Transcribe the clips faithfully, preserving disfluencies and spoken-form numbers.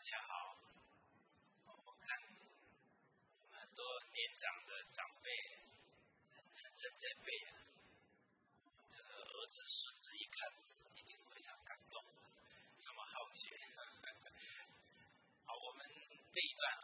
家好。我看很多年长的长辈很认真背啊，这个儿子孙子一看一定非常感动，这么好学。好，我们这一段啊，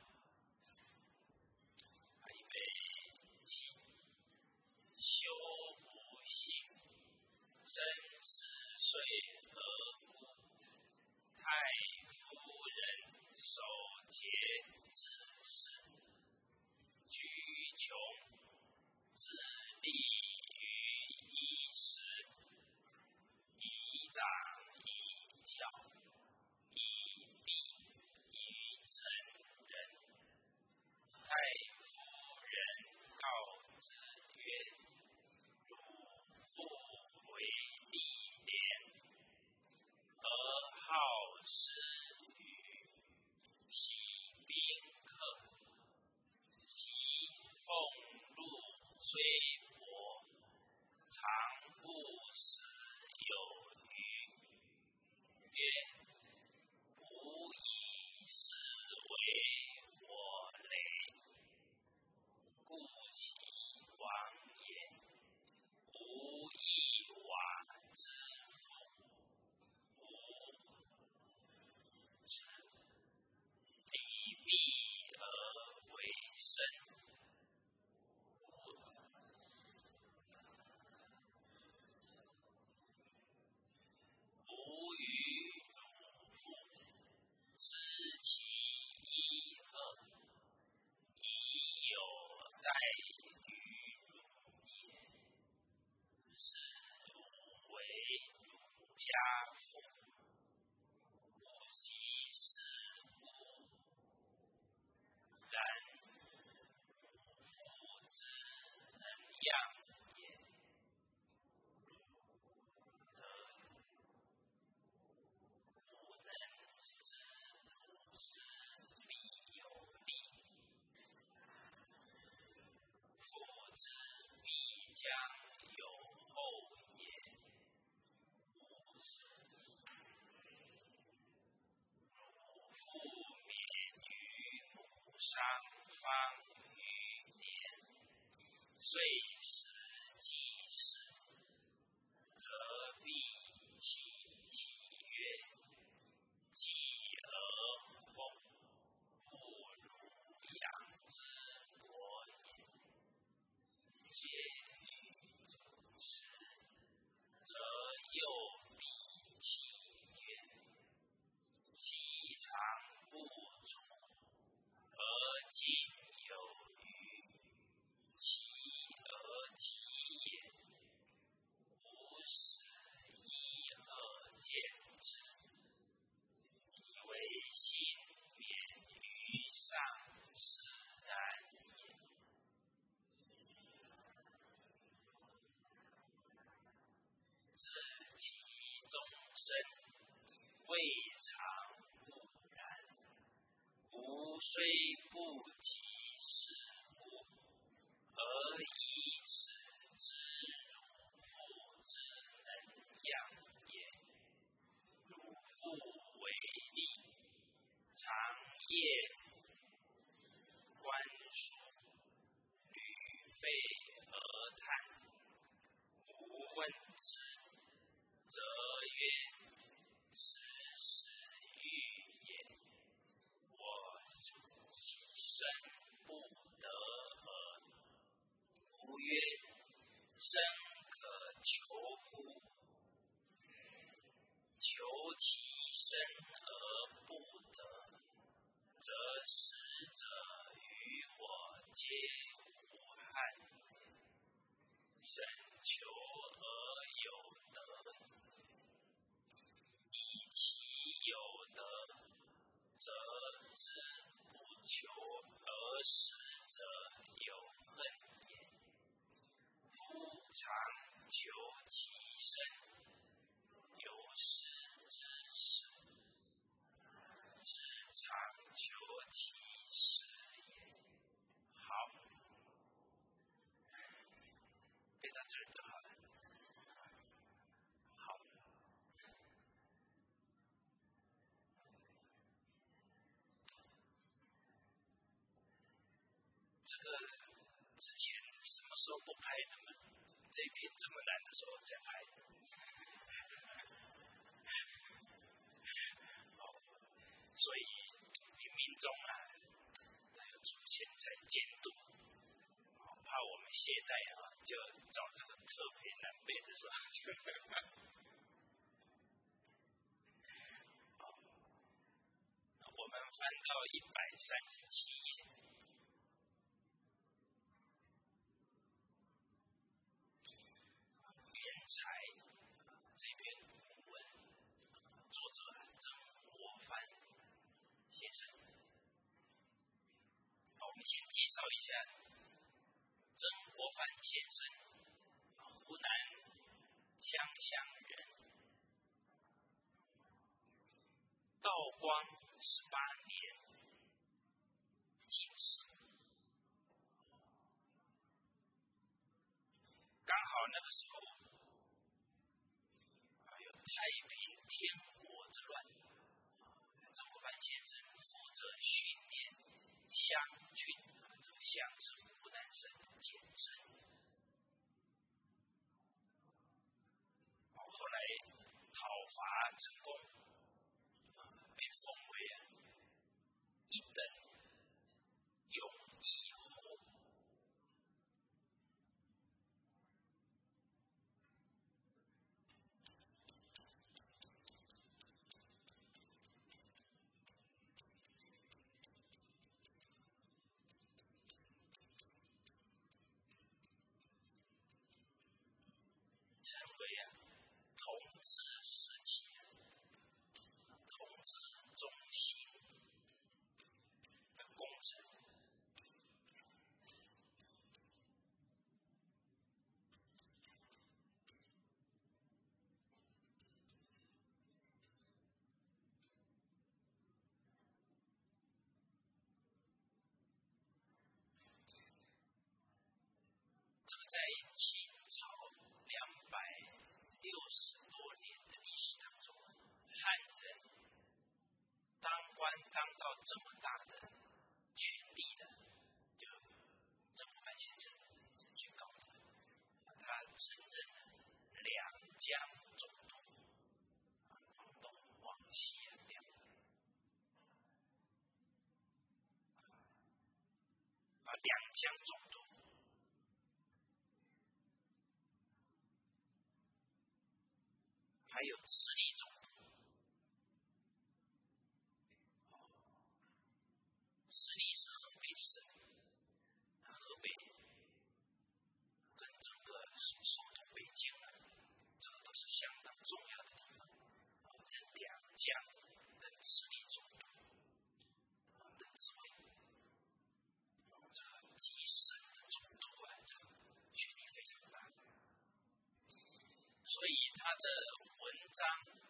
预备起，修无性，生死岁何故？太夫人守节之事，居穷自立于衣食，以长以教，以利于成人。太夫人告之曰：汝父为利廉，而好施与其宾客，其俸禄虽薄，常不时有余。曰：吾以是为我累，故其亡也。吾以瓦之父，吾礼毕而为生。吾与汝父，知其一恶，已有待于汝也。是汝为汝家父，吾昔是故。然父之能养也，得不能知汝是必有利，父之必将有后也。吾是汝父免于母丧方余年，遂时既逝，则必弃其曰：继而奉，复汝养之国也。皆欲主事，则又必其曰：其常不足，而今有余，其而其也。吾始一而见之，以为幸免于上，实然也。自其终身，未尝不然。吾虽不及是故，而以此之汝父之能养也。汝父为利，常夜观书，屡废而叹。吾问之，则曰：此始欲也。我其身不得而。吾曰：生可求乎？求其身而不得，则死者于我皆无憾也。生求而有得，以其有得，则知不求而死者有恨也。夫常求其身，有失之始，是常求其始也。好，背到这儿就好了。好， 之前什么时候不拍的嘛？这篇这么难的时候再拍。所以冥冥中啊，出现在监督，怕我们懈怠啊，就找这个特别难背的时候。我们翻到一百三十七页，原才这篇古文，作者曾国藩先生。好，我们先介绍一下曾国藩先生，湖南湘乡人，道光十八年进士，刚好那个时候还有太平天国之乱，曾国藩先生负责训练湘军，这个湘是湖南省的简称。后来讨伐成功，被封为一等勇毅侯。成为啊同治时期同治中兴的功臣。这个在清朝两百六十多年的历史当中，汉人当官当到这么大的权力的，就曾国藩先生是最高的，他曾任两江总督，往东往西两，啊两江总督。还有直隶总督，直隶是河北省，河北跟整个首都北京啊，这个都是相当重要的地方。这两江的直隶总督的职位，这个几省的总督啊，这个权力非常大。所以他的文章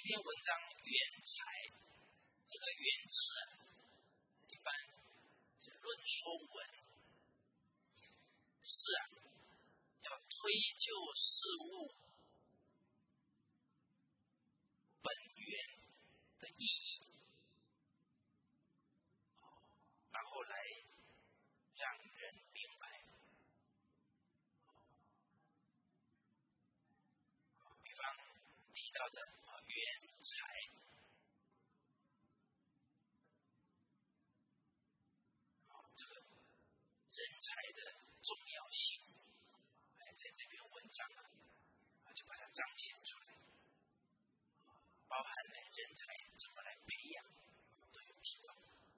篇文章原材，这个原词啊，一般是论说文，是啊，要推究事物本源的意义，然后来让人明白。比方提到的原材，这个人才的重要性，在这篇文章啊，就把它彰显出来，包含了人才怎么来培养，都有提到，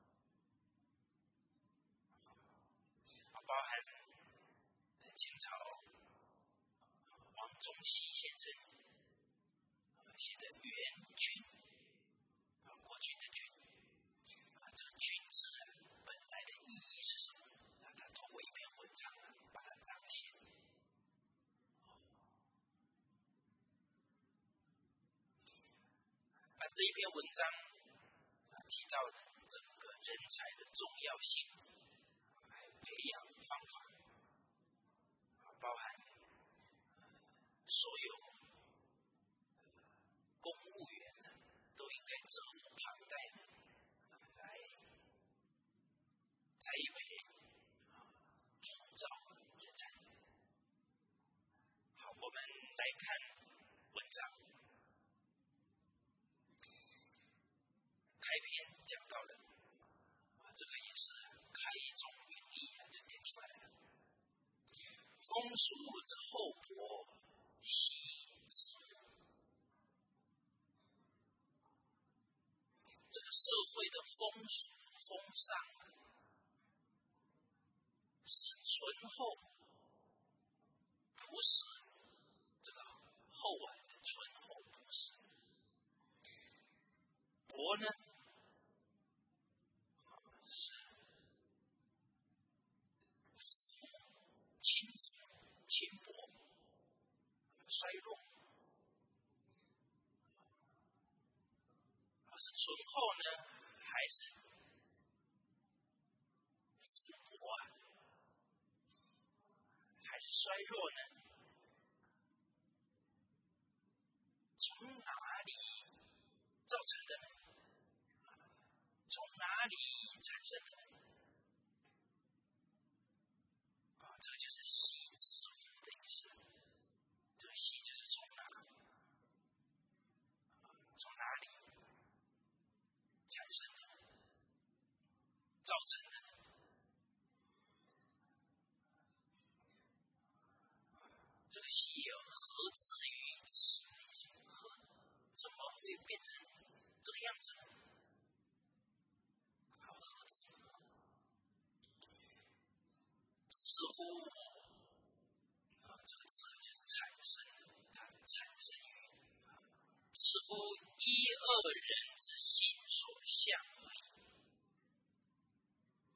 包含清朝王仲熙先生写的《原君》，国君的君，这个君字本来的意义是什么？他通过一篇文章把它彰显。那这一篇文章提到的整个人才的重要性，还有培养方法，包含所有公务员都应该责无旁贷的来栽培、创造人才。好，我们来看文章。开篇讲到了，这个也是开宗明义就点出来了。风俗之厚薄，习之。这个社会的风俗风尚是醇厚，朴实，这个厚啊，醇厚朴实。薄呢？轻薄、衰弱，是醇厚呢，还是腐薄啊？还是衰弱呢？从哪里造成的呢？从哪里产生的呢？啊，这就是习之福的意思。这个习就是从哪，从哪里产生的，造成的。这个习有何至于此？何怎么会变成这个样子呢？好，何至？似乎啊，这个字就是产生，它产生于似乎一二人之心所向而已。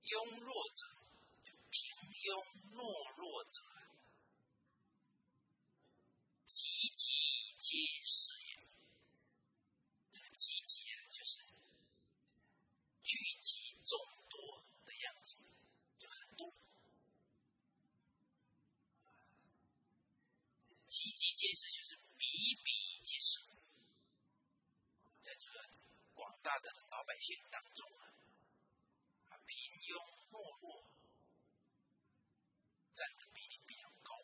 庸弱者，就平庸懦弱者，积极皆是也。这个积极啊，就是聚集众多的样子，就很多。积极皆是就是比比皆是，在这个广大的老百姓当中啊，平庸懦弱占的比例比较高。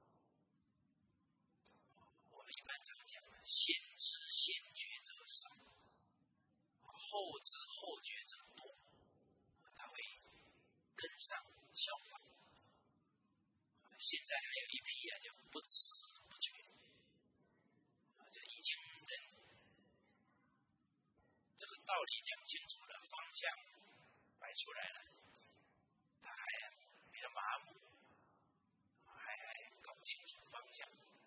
我们一般常讲先知先觉者少，后知后觉者多，他会跟上效仿。现在还有一批啊，就不知不觉，就已经人这个道理讲清楚了，方向摆出来了，他还比较麻木，还还搞不清楚方向。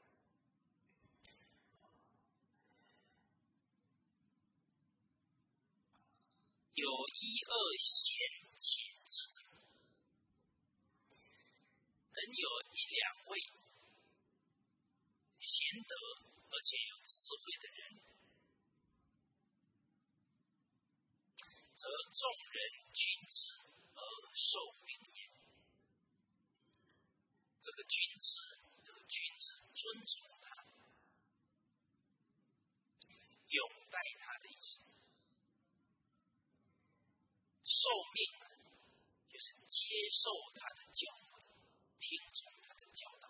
有一二贤解之者，能有一两位贤德而且有智慧的人，则众人均之而受命也。这个君子，这个君子尊崇他，拥戴他的意思。受命就是接受他的教诲，听从他的教导。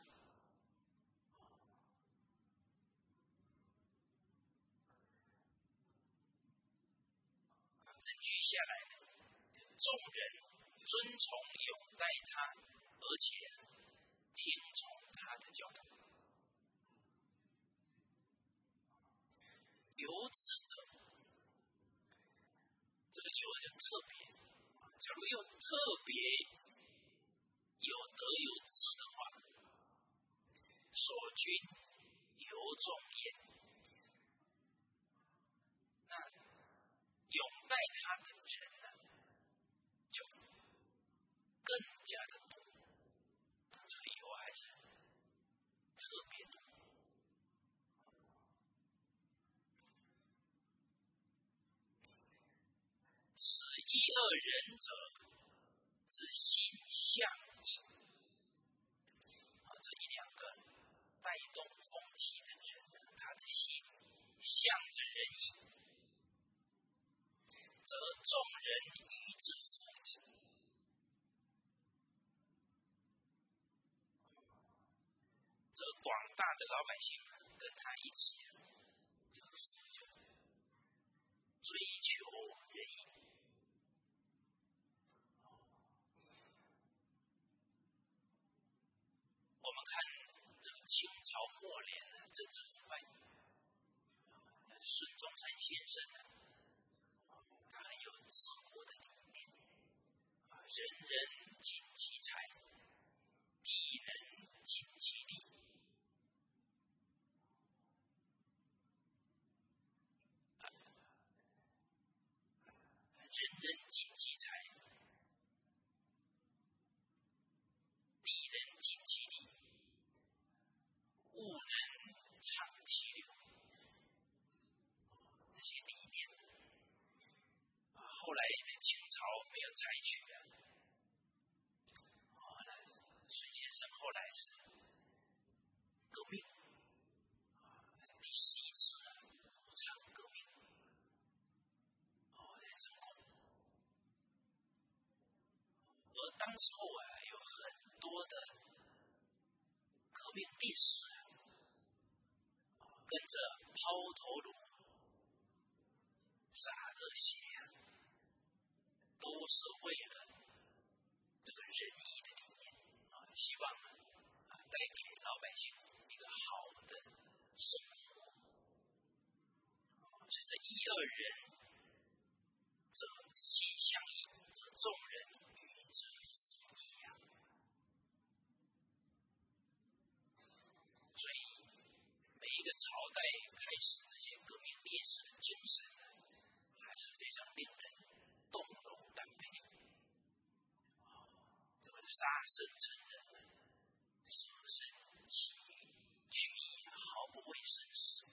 整句下来呢，众人尊崇拥戴他，而且听从他的教导。有子者，这个有就特别，假如有特别有德有智的话，所君有种焉，那拥戴他的人呢，就更加的多。这个有还是特别多。此一二人者，之心相异。啊，这一两个带动风气的人，他的心向着仁义，则众人与之服之。这广大的老百姓跟他一起，就追求仁义。我们看这个清朝末年的政治腐败，孙中山先生呢，他很有治国的理念，人人尽其才，地人尽其力。人人尽其才，地人尽其力，物人畅其流。这些理念，后来的清朝没有采取啊。后来孙先生后来是革命，第十一次啊武昌革命，后来成功。而当时候啊，有很多的革命烈士啊，跟着抛头颅、洒热血啊，都是为了这个仁义的理念啊，希望啊带给老百姓一个好的生活。所以这一二人，则心相异，则众人与之服矣啊。所以每一个朝代开始这些革命烈士的精神呢，还是非常令人动容胆配。 大声承认是不是取以毫不为生死？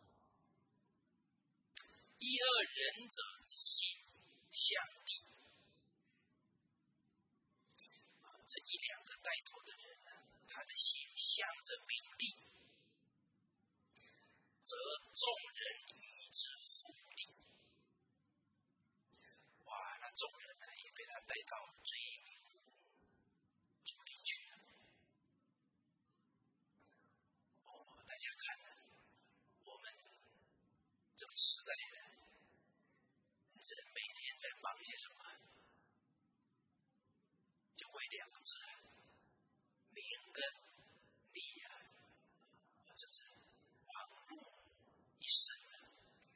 一二仁者性相抵，这一两个带头的人呢，他的心向着名利，则众人与之互利。哇，那众人呢也被他带到罪名主里去了。哦，大家看呢，我们这个时代人，人每天在忙些什么？就为两个字，名跟利啊，这是忙碌一生的。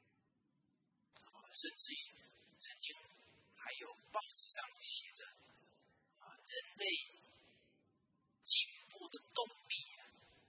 甚至于曾经还有报纸上写着啊，人类进步的动力啊，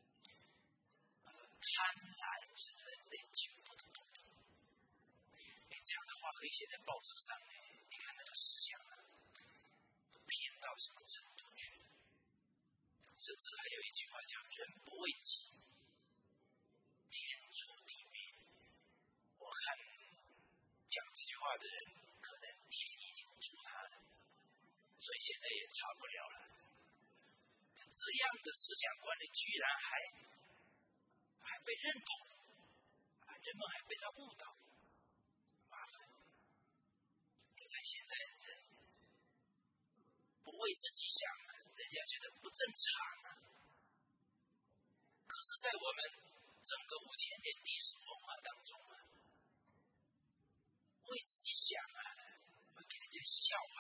贪婪是人类进步的动力。哎，这样的话可以写在报纸上呢。你看那个思想啊，都偏到什么程度去？甚至还有一句话叫“人不为己，天诛地灭”。我看讲这句话的人，可能天已经诛他了，所以现在也查不了了。这样的思想观念居然还还被认同，人们还被他误导，麻烦。你看现在人不为自己想，人家觉得不正常啊。可是，在我们整个五千年历史文化当中啊，为自己想啊，会给人家笑啊。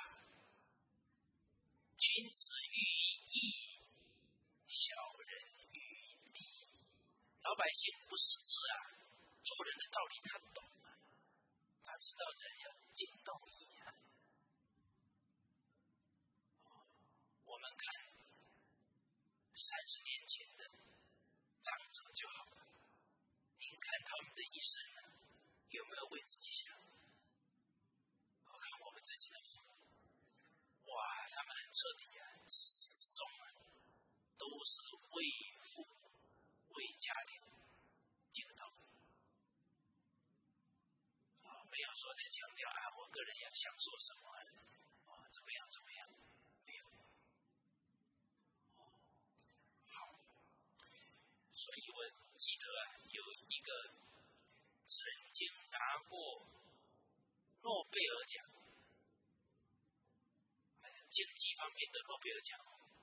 君子喻义，小人喻利。老百姓不识字啊，做人的道理他懂啊，他知道人要尽道义啊。我们看三十年前的长者就好了，您看他们的一生呢，有没有为自己想？我看我们自己的父母，哇，他们很彻底啊，始终啊都是为父为家庭尽到啊，没有说在强调啊，我个人要享受什么啊，怎么样怎么样，没有。好，所以我记得啊，有一个曾经拿过诺贝尔奖，经济方面的诺贝尔奖，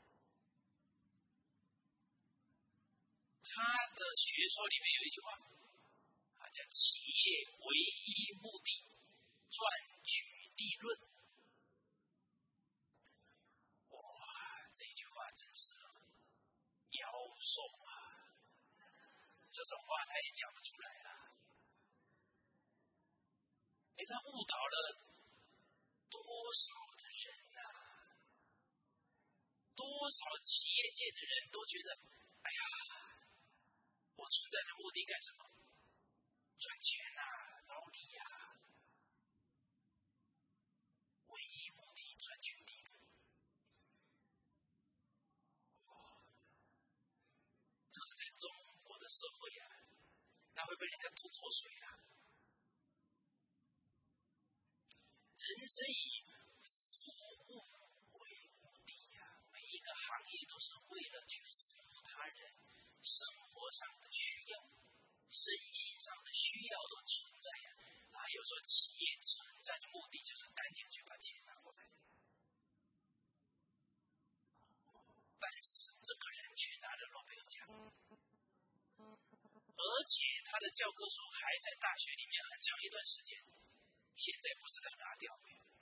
他的学说里面有一句话啊，叫企业唯一目的赚取利润。哇，这句话真是妖兽啊！这种话他也讲不出来了。哎，他误导了多少的人呐、啊？多少企业界的人都觉得，哎呀，我存在的目的干什么？赚钱呐、啊，劳力呀、啊，唯一目的赚取利润。这个在中国的社会啊，那会被人家吐口水啊。人生以服务为目的呀、啊，每一个行业都是为了去服务他人，生活上的需要，身心上的需要都存在呀、啊。哪有说企业存在的目的就是赶紧去把钱拿过来？但是这个人却拿了诺贝尔奖，而且他的教科书还在大学里面很长一段时间，现在不知道拿掉没有。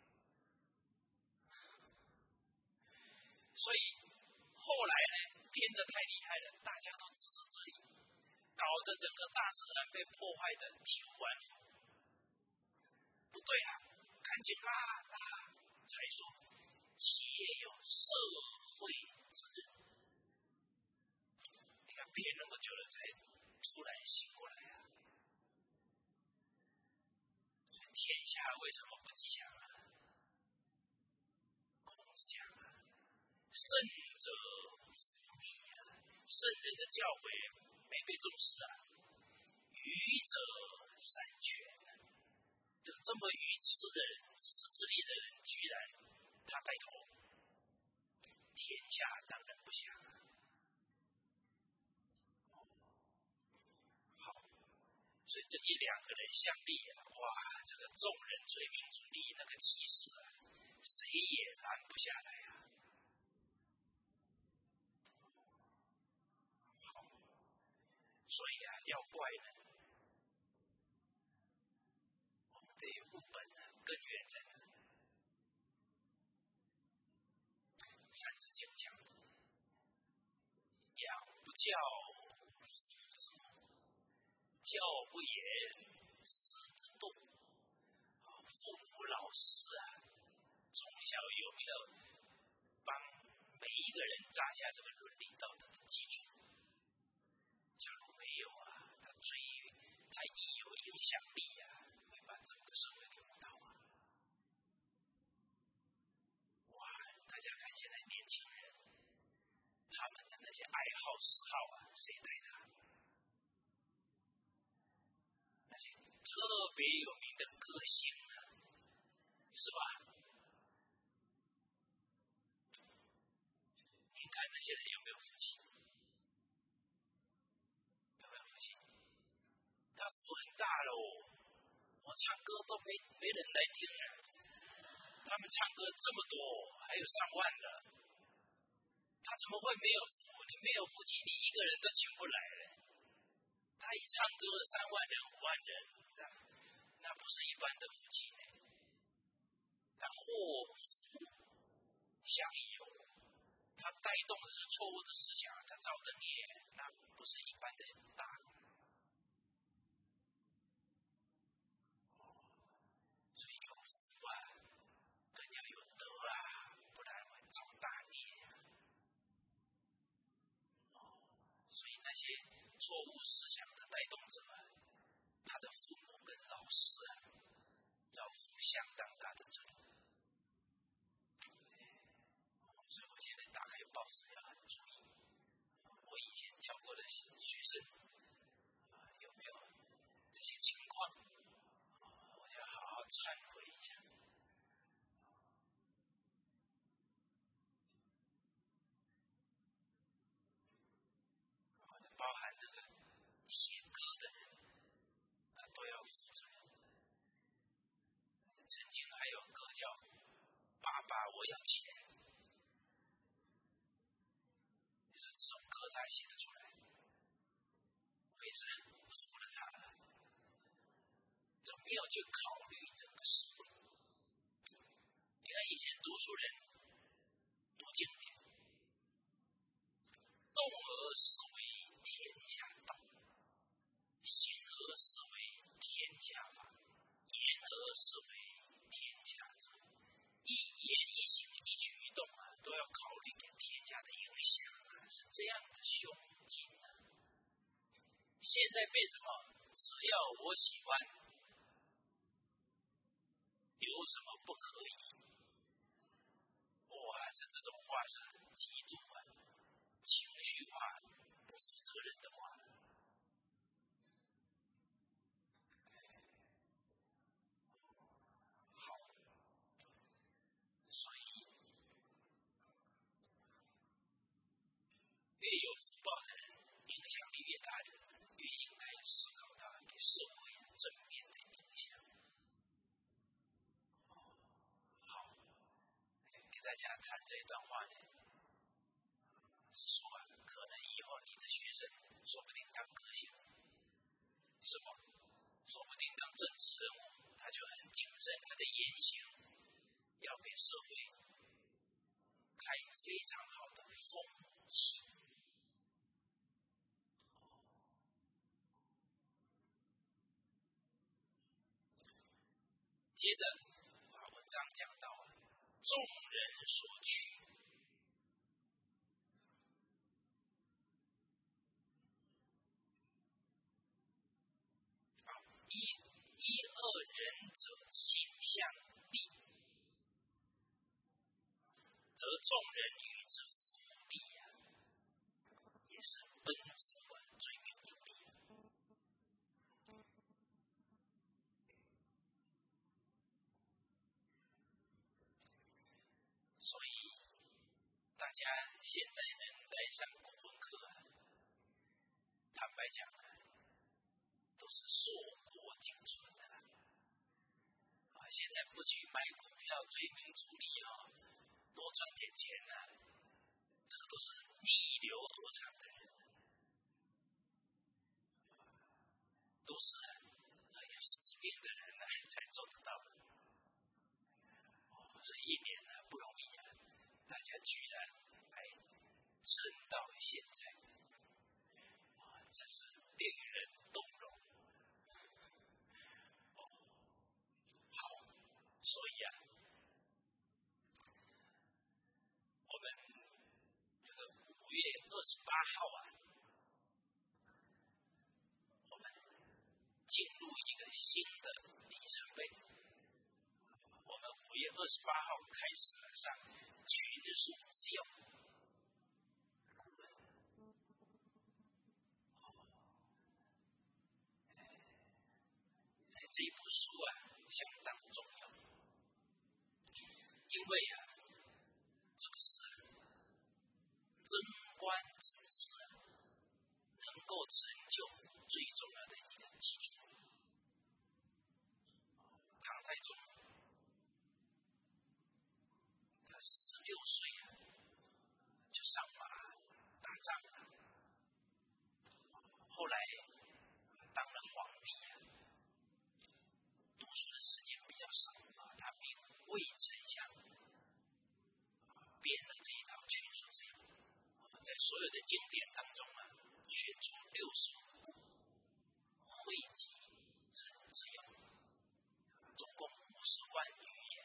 所以后来呢，变得太厉害了，大家都自私自利，搞得整个大自然被破坏的体无完肤。不对啊，赶紧拉拉，才说企业有社会责任。你看骗那么久了，才突然醒过来啊！天下为什么不吉祥啊？孔子讲啊， 圣者福利啊，圣人的教诲没被重视啊，愚者三全啊，就这么愚痴的人、自制力的人，居然他带头，天下当然不祥啊。好，所以这一两个人相立啊，哇，这个众人追名逐利，那个气势啊，谁也拦不下来啊。所以啊，要怪人，我们的物本啊，根源在哪？三字经讲，养不教，教不严，师之惰。父母老师啊，从小有没有帮每一个人扎下这个伦理道德的基础？假如没有啊，他最他一有影响力啊，会把整个社会给误导啊。哇，大家看现在年轻人，他们的那些爱好嗜好啊，谁带的？那些特别有名的歌星啊，是吧？你看那些人有没有福气？有没有福气？他福很大喽，我唱歌都没没人来听啊。他们唱歌这么多，还有上万的，他怎么会没有福？你没有福气，你一个人都请不来了。他一唱歌，三万人、五万人，那不是一般的福气呢。他祸福相有，他带动的是错误的思想，他造的孽，那不是一般的大。所以有福啊，更要有德啊，不然会造大孽啊。所以那些错误思想的带动者，他的父母跟老师啊，要负相当大的责任。所以我现在打开报纸要很注意。我以前教过的学生啊，有没有这些情况？我要好好忏悔一下。包含这个写歌的人，他都要负责任。曾经还有歌叫《爸爸我要钱》，就是这种歌他写得出来，为什么服了他了？就没有去考虑整个社会。你看以前读书人读经典，动而思为天下道，行而思为天下法，言而思为天下者。一言一行一举一动啊，都要考虑给天下的影响啊，是这样的胸襟啊。现在变什么？只要我喜欢，有什么不可以？哇，这这种话是很极度啊，情绪化、不负责任的话。好，所以越有福报的人，影响力越大的人，越应该思考到给社会正面的影响。好，给大家谈这段话呢，是说啊，可能以后你的学生说不定当歌星，是吧？说不定当政治人物，他就很谨慎，他的言行要给社会开非常好的风气。接着把文章讲到啊，众人所趋，啊，一一二人者心相立，则众人与之现在人在上国文课啊，坦白讲啊，都是硕果仅存的啦。啊，现在不去买股票追名逐利啊，多赚点钱啊，这个都是逆流而上的人，都是很有使命的人呢、啊、才做得到的。这一年呢、啊、不容易啊，大家居然还撑到现在，啊，真是令人动容。哦，好，所以啊，我们这个五月二十八号啊，我们进入一个新的里程碑。我们五月二十八号开始上群数自由。这部书啊相当重要，因为啊，这个是贞观之治啊，能够成就最重要的一个基础。唐太宗他十六岁啊就上马打仗了，后来当了皇帝啊，读书的时间比较少啊，他命魏丞相编了这一套群书之友，在所有的经典当中啊，选出六十五部汇集成之友，总共五十万语言，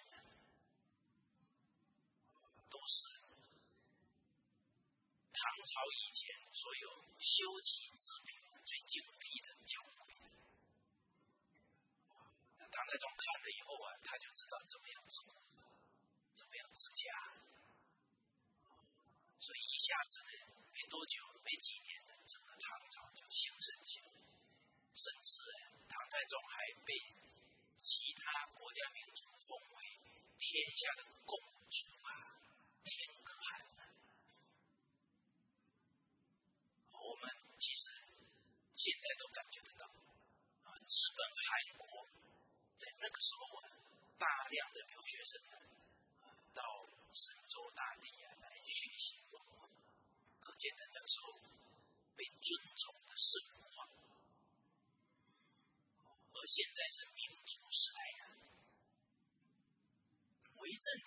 都是唐朝以前所有修齐治平最精辟的教辅。唐太宗看了以后啊，他就知道怎么样治国，怎么样治家，所以一下子呢，没多久，没几年，整个唐朝就兴盛起来，甚至唐太宗还被其他国家民族封为天下的共主啊，天可汗啊。我们其实现在都感觉得到啊，日本、韩国在那个时候啊，大量的留学生啊，到神州大地啊来学习文化，可见的那时候被尊崇的是文化。而现在是民主时代啊，为政者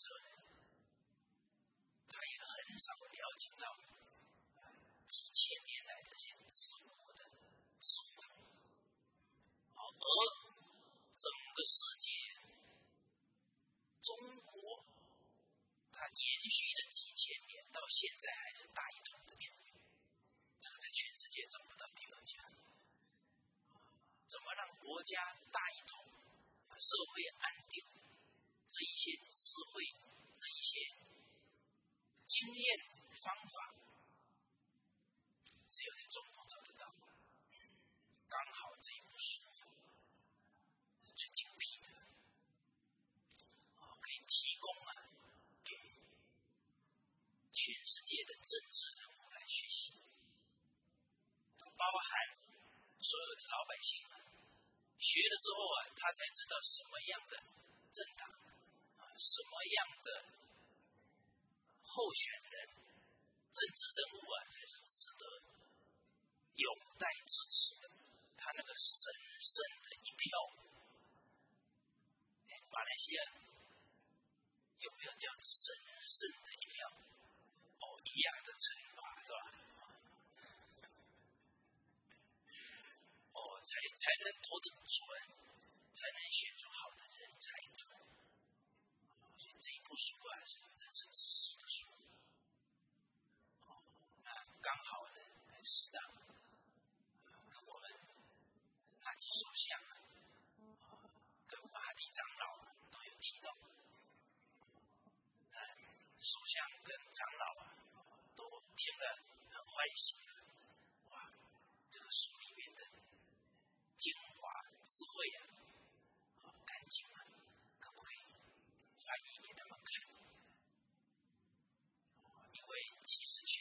他也很少了解到几千年来这些自我的智慧，而整个世界，中国它延续了几千年，到现在还是大一统的地位，这个在全世界找不到第二家。怎么让国家大一统，社会安定，这一些智慧，这一些经验方法，只有在中国找得到。刚好这一部书是最精辟的，可以提供啊给全世界的政治人物来学习，包含所有的老百姓啊，学了之后啊，他才知道什么样的政党啊，什么样的候选人、政治人物啊，才是值得有待支持的。他那个神圣的一票，马来西亚有没有叫神圣的一票？哦，一样的称法是吧？哦，才才能投得准，才能选出好的人才准。所以这一部书啊，是人生知识的书。哦，那刚好呢，适当跟我们那几首相啊，跟马地长老啊都有提到。首相跟长老啊，都听了很欢喜。哇，这个书里面的精华智慧啊，好干净啊，可不可以翻译给他们看？因为其实全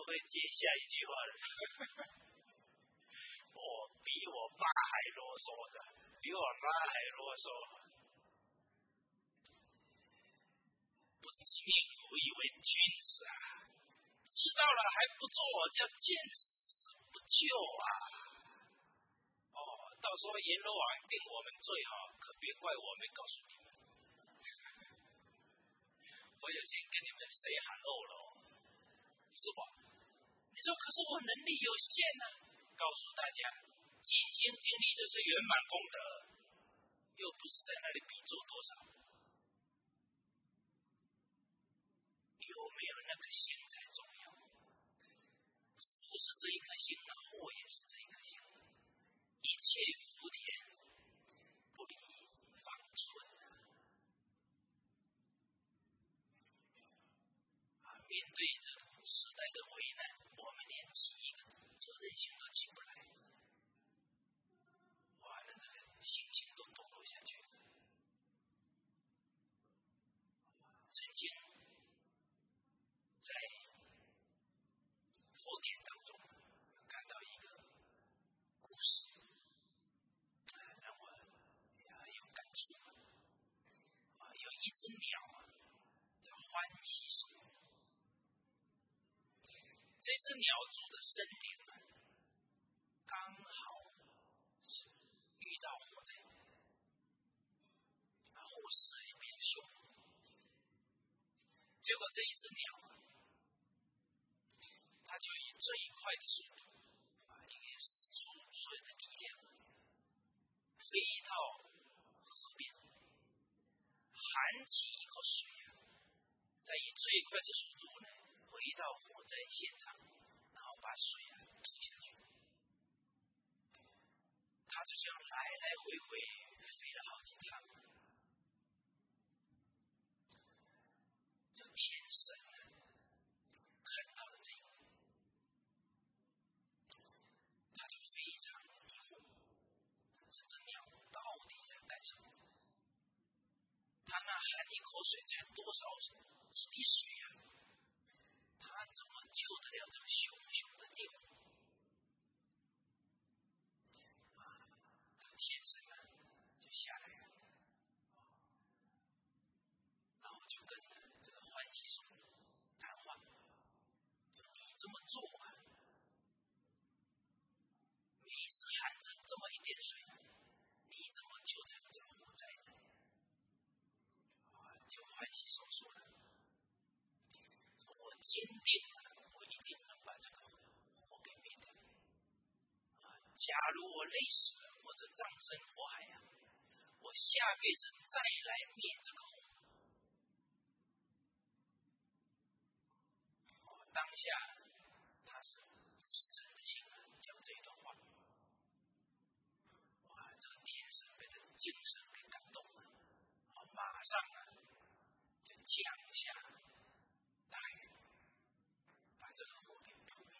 会接下一句话了。我比我爸还啰嗦的，比我妈还啰嗦。不是幸福以为君子啊，知道了还不做，叫见死不救啊！哦，到时候阎罗王定我们罪哈，可别怪我没告诉你们。我有先跟你们 say hello 了，是吧？你说可是我能力有限呢、啊，告诉大家，尽心尽力这是圆满功德，又不是在那里比做多少。有没有那个心才重要？不是这一颗心的祸也是这一颗心。一切福田不离方寸啊！面对着时代的危难，我们连起一个责任心都起不来，哇，那个心情都堕落下去。曾经在佛典当中看到一个故事，让我很有感触。啊，有一只鸟啊，叫欢喜树。这只鸟住的森林啊，刚好遇到火灾，然后火势变凶。结果这一只鸟啊，它就以最快的速度啊，应该使出所有的力量，飞到河边，含起一口水啊，再以最快的速度呢，回到火灾现场，然后把水啊吐下去。它就这样来来回回飞了好几趟。这天神呢，看到了这个，他就非常疑惑，这只鸟到底在干什么？他那含一口水才多少几滴水啊？他怎么救得了这个熊熊的鸟？啊，天神呢就下来了，然后就跟这个欢喜树谈话，你这么做啊，每次含着这么一点水，你怎么救得了这个火灾呢？就欢喜树说了，我坚定了，我一定能把这个火给灭掉。假如我累死了，或者葬身火海啊，我下辈子再来灭这个火。当下他是真的心啊，讲这一段话，哇，这个天神被这个精神给感动了，马上啊就降下大雨，把这个火给扑灭。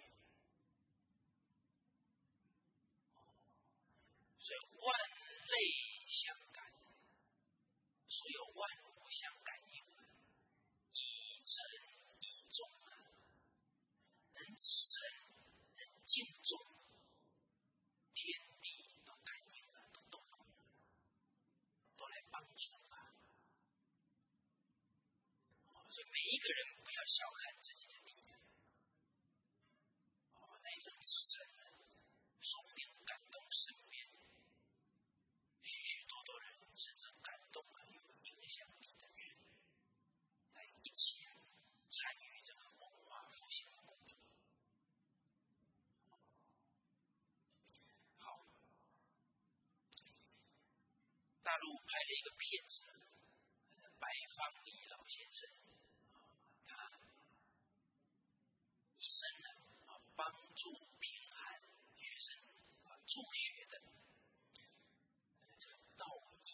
所以万类相感，所有万物相感应，一诚一众啊，能支撑，能敬重，天地都感应了，都动了，都来帮助啊。所以每一个人不要小看自己的力量，哦，那一份支撑呢，说不定感动身边许许多多人，甚至感动了有影响力的人，来一起参与这个文化复兴的工作。好，大陆拍了一个片子，白方礼老先生，他一生呢啊帮助贫寒学生啊助学的这个道义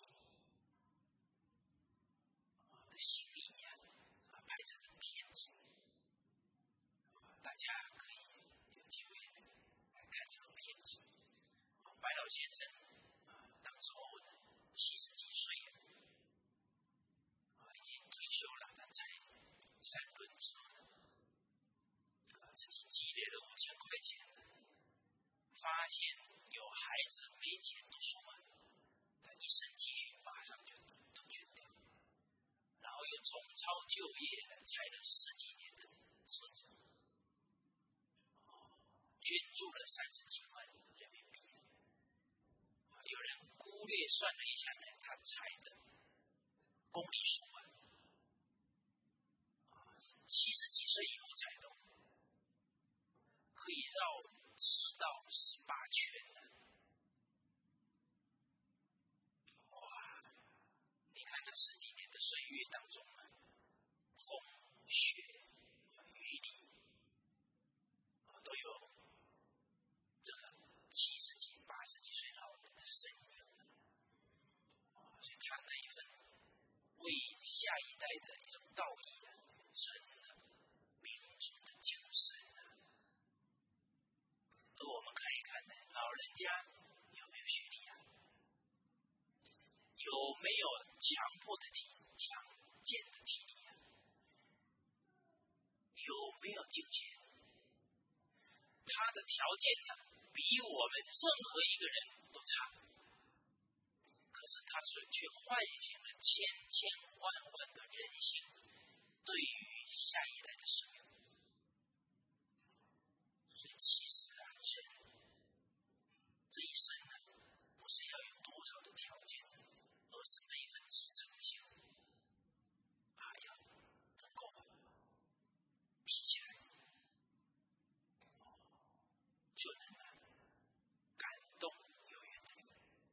啊的心意呀啊拍成的片子，大家可以有机会来看这个片子。白老先生啊当时候呢七十几岁了，啊已经退休了，但在三轮车呢，啊自己接重操旧业，拆了十几年的村子，捐助了三十几万人民币。有人估略算了一下呢，他拆的公里数啊，七十几岁以后才懂，可以绕十到十八圈呢。哇！你看这十几年的岁月当中啊，风雪雨里都有这个七十几、八十几岁老人的身影，所以他那一份为下一代的一种道义啊，真的民族的精神啊。而我们看一看呢，老人家有没有学历啊？有没有强迫的体、强健的体力啊？有没有金钱？他的条件呢，比我们任何一个人都差，可是他却却唤醒了千千万万的人心，对于下一代的使命。所以其实啊，人这一生呢，不是要有多少的条件，而是这一份支撑性啊，要能够提起来，就能啊感动有缘的人。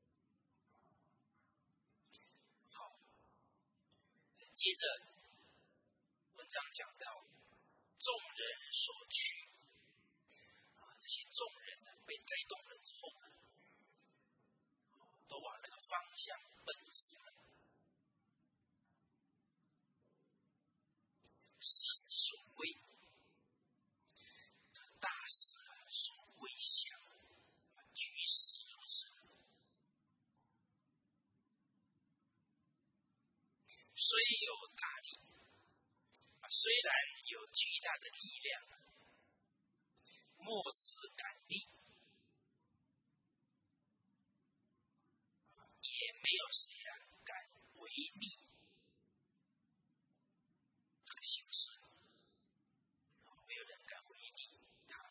好，接着文章讲到众人所趋啊，这些众人呢被带动了之后呢，都往那个方向奔驰了。事所谓大事啊，所未详，居士如此。虽有大力，虽然有巨大的力量，莫自感力，也没有谁啊敢违逆这个形式，没有人敢违逆它。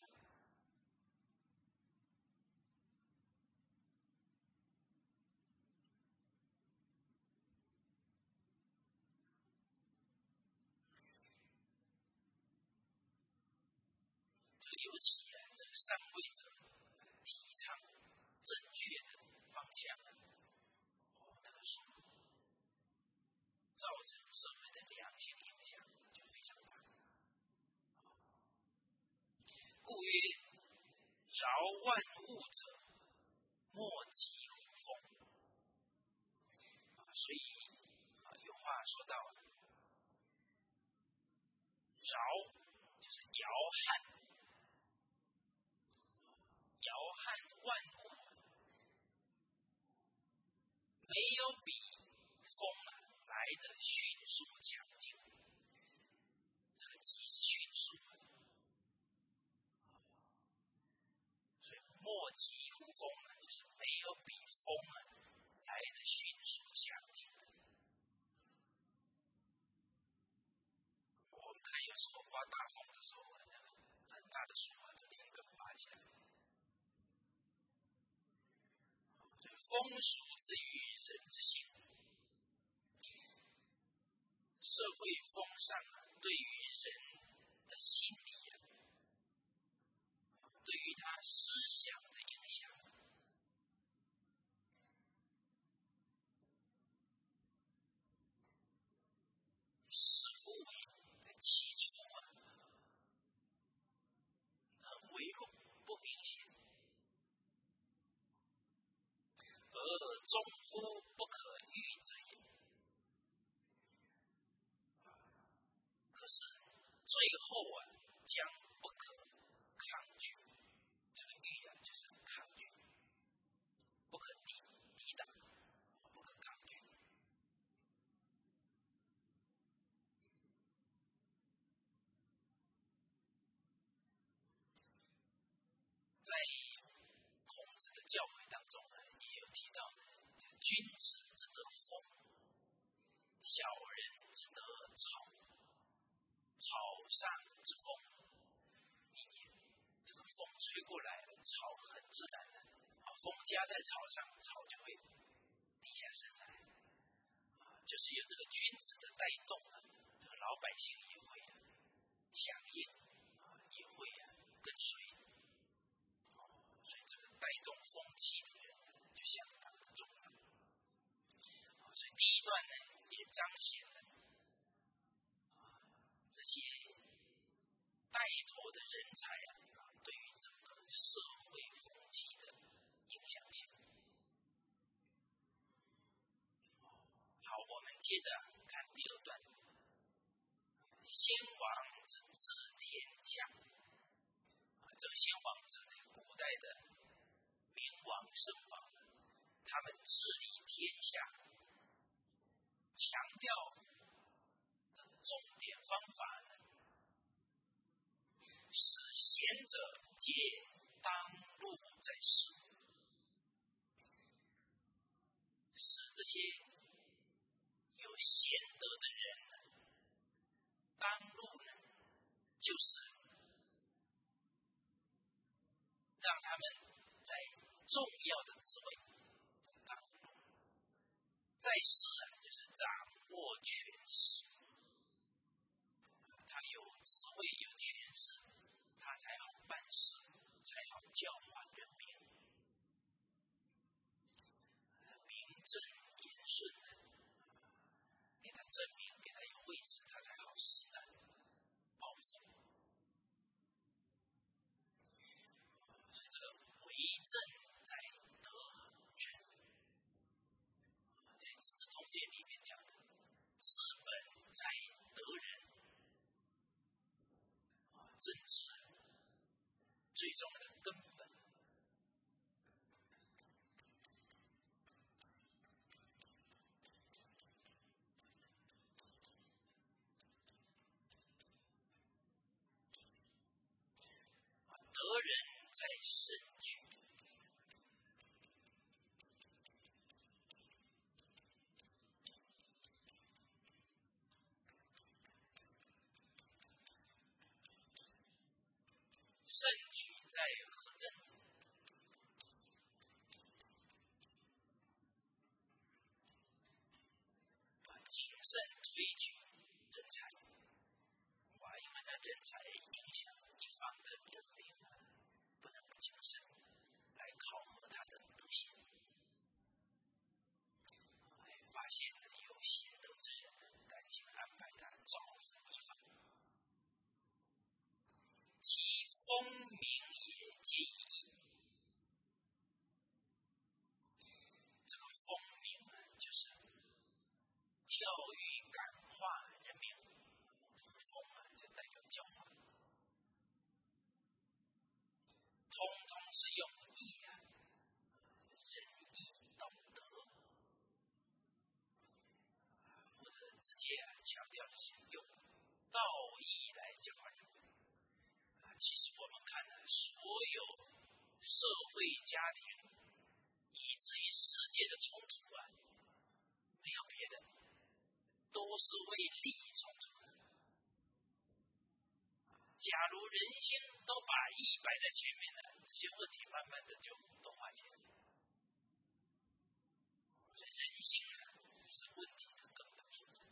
尤其啊，这个上位者提倡正确的方向，那个时候造成社会的良性影响就非常大。故曰：饶万物者，莫及乎风。所以啊，有话说到，饶就是摇撼。摇撼万物，没有比风啊来的迅速强劲。这个极是迅速啊，所以莫及乎风啊，就是没有比风啊来的迅速强劲。我们看有时候刮大风的时候，很大的树啊，就连根拔起来。风俗之于人之性，社会风尚啊，对于人的心理啊，对于他思想的影响，似乎在起初啊很微弱不明显，而终乎不可预则也。可是最后啊，将不可抗拒。这个预啊，就是抗拒，不可抵抵挡，不可抗拒。在孔子的教诲当中呢，也有提到，君子之德风，小人之德周。 加在草上，草就会低下身来。啊，就是有这个君子的带动啊，这个老百姓也会啊响应啊，也会啊跟随。哦，所以这个带动风气的人就相当的重要。哦，所以第一段呢也彰显了啊这些带头的人才啊，对于整个社会风气的影响性。好，我们接着看第二段。先王之治天下，啊，这个先王指的古代的明王圣王，他们治理天下，强调的重点方法呢，使贤者皆当路在世，使这些有贤德的人呢，当路呢，就是让他们在重要的职位当路，在世啊，就是掌握权势，他有职位有权势，他才好办事，才好教化人民，名正言顺的，给他证明，给他有位置，他才好实在报复。所以这个为政在德权，在《资治通鉴》里面讲的，治本在德人。政治最重要的根本。德人在慎举，慎举在和政，谨慎推举人才。哇，因为那人才影响一方的人民，不能不谨慎来考核他的德行。哎，发现有贤德之人，赶紧安排他造福一方。其风名也皆以义。这个风名啊，就是教育感化人民。风啊，就代表教化，通通是用义啊，仁义道德，或者直接啊强调的是用道义来教化人民。啊，其实我们看呢，所有社会家庭以至于世界的冲突啊，没有别的，都是为利益冲突的。假如人心都把义摆在前面了，这些问题慢慢的就都化解了。所以人心啊，是问题的根本所在。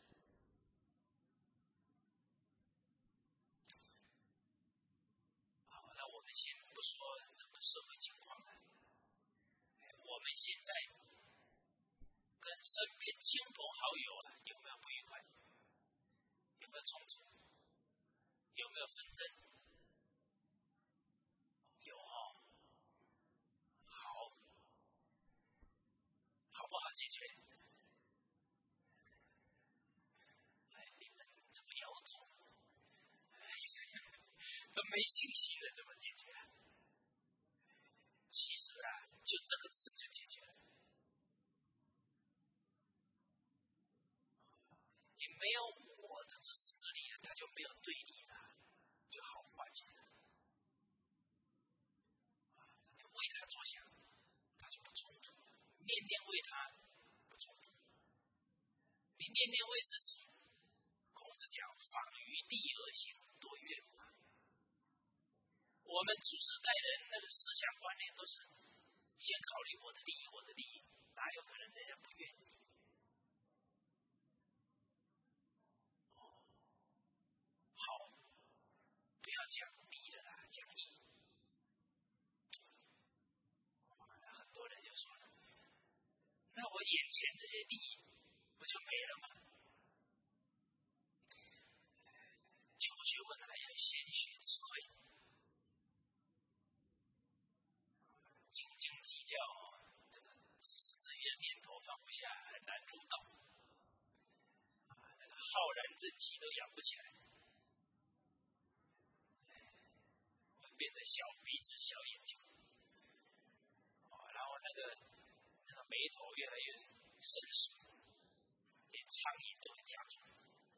好，那我们先不说整个社会情况了，我们现在跟身边亲朋好友啊，有没有不愉快？有没有冲突？有没有纷争？有哦。好，好不好解决？哎，你们怎么摇头？哎，都没信心了，怎么解决啊？其实啊，就这个字就解决了。你没有我的实力，他就没有对你了，就好化解了。你为他着想，他就不冲突；念念为他，不冲突。你念念为自己，孔子讲仿于利而行，多怨嘛。我们祖师代人那个思想观念都是先考虑我的利益，我的利益，哪有可能人家不愿意？好，不要讲利了啦，讲义。很多人就说了，那我眼前这些利益不就没了吗？求学问还要先学智慧，斤斤计较，这个自己的念头放不下，很难入道。那个浩然正气都养不起来，变成小鼻子、小眼睛，然后那个那个眉头越来越深邃，连苍蝇都会夹住。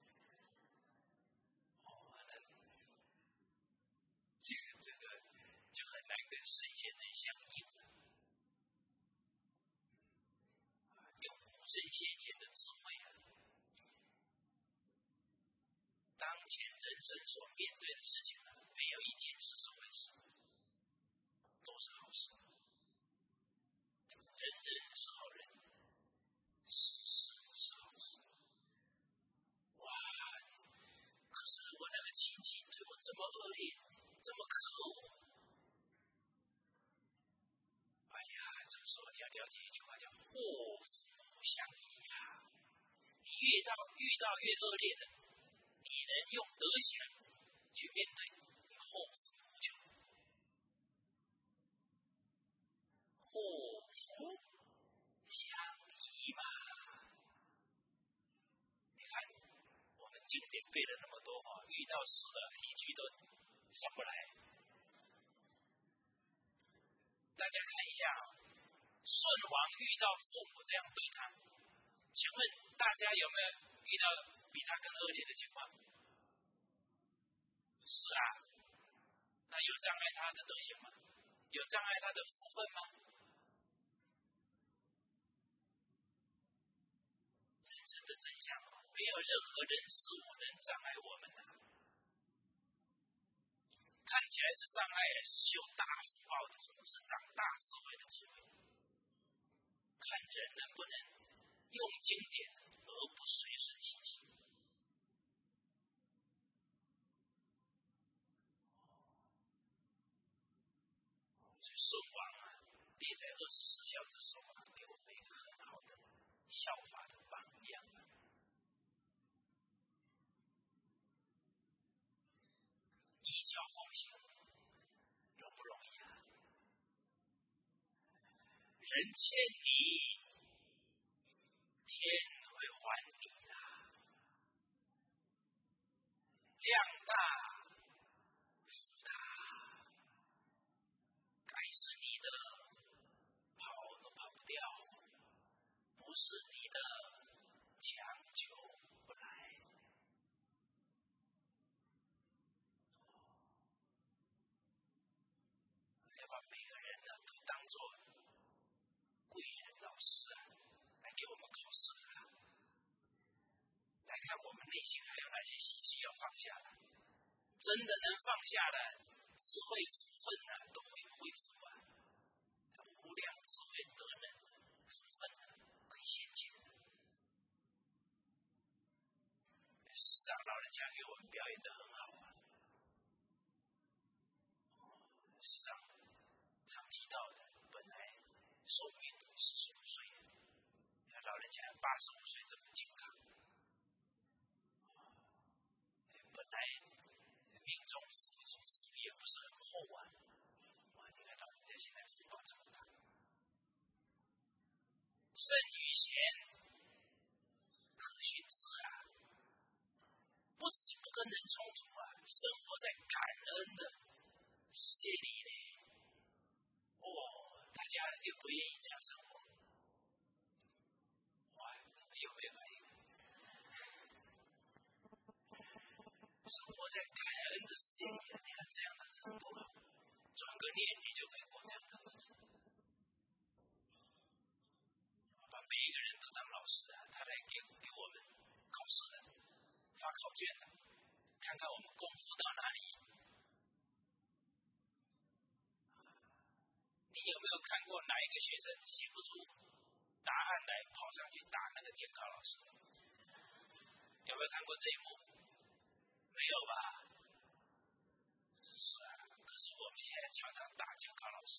这个这个就很难跟神仙人相应了。用古圣先贤的智慧啊，当前人生所面对的事情呢，没有一件事是坏事，都是好事。人人是好人，事事是好事。哇！可是如果那个亲戚对我这么恶劣，这么可恶，哎呀，这个时候你要了解一句话叫祸福相依啊。你遇到遇到越恶劣的，你能用德行去面对，你祸福无穷。祸福相依嘛。你看我们经典背了那么多话，遇到事了一句都上不来。大家看一下啊，舜王遇到父母这样对他，请问大家有没有遇到比他更恶劣的情况？是啊，那有障碍他的德行吗？有障碍他的福分吗？人生的真相，没有任何人事物能障碍我们的。看起来是障碍，是修大福报的，什么是长大智慧的智慧？看人能不能用经典而不随顺心情。所以舜王啊，列在二十四孝之首啊，给我们一个很好的效法的榜样啊。依教奉行，容不容易啊？人欠你，天会还你的。量大福大，该是你的，跑都跑不掉，不是你的，强求不来。要把每个人呢都当作贵人老师啊，来给我们考试啊，来看我们内心还有哪些习气要放下来。真的能放下的智慧福分啊，都会恢复啊。无量智慧德能福分啊，会显现。师长老人家给我们表演得很好啊。师长常提到的，本来寿命四十五岁，老人家八十五岁这么健康，本来命中也不是很厚啊。哇，你看老人家现在福报这么大，圣与贤，可训之啊，不止不跟人冲突啊，生活在感恩的世界里呢。哦，大家又不愿意这样生活。哇，有没有？生活在感恩的世界里，你看这样的人多好，转个念你就可以过这样的日子。把每一个人都当老师啊，他来给给我们考试的，发考卷的，看看我们功夫到哪里。你有没有看过哪一个个学生写不出答案来，跑上去打那个监考老师。有没有看过这一幕？没有吧？是啊，可是我们现在常常打监考老师。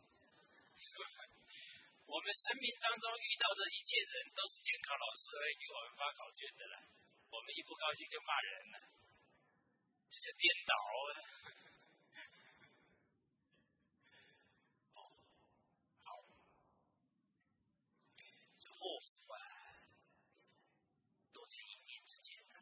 我们生命当中遇到的一切人都是监考老师来给我们发考卷的了，我们一不高兴就骂人了，这就颠倒了。哦，好，这祸福啊，都是一念之间的。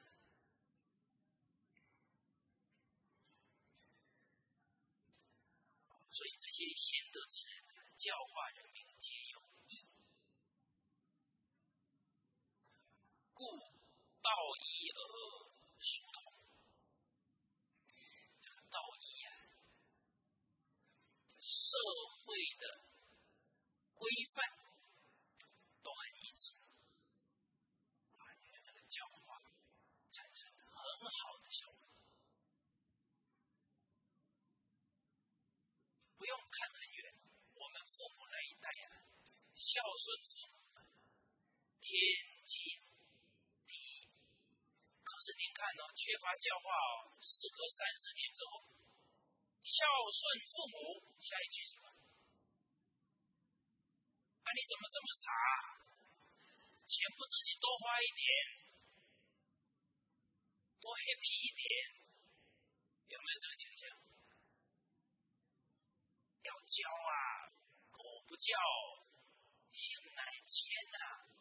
所以这些贤德之人教化人民皆有益，故道义而殊同。这个道义啊，社会的规范都很一致，啊，你的那个教化产生很好的效果。不用看很远，我们父母那一代啊，孝顺父母天经地义。可是您看哦，缺乏教化哦，时隔三十年之后，孝顺父母，下一句什么？啊，你怎么这么傻？钱不自己多花一点，多 happy 一点，有没有这个倾向？要教啊，狗不教，性乃迁啊。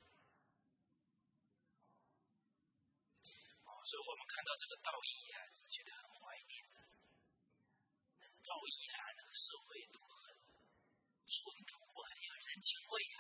哦，所以我们看到这个道义啊，觉得很怀念的。道义啊，那个社会都很淳朴，很有人情味啊。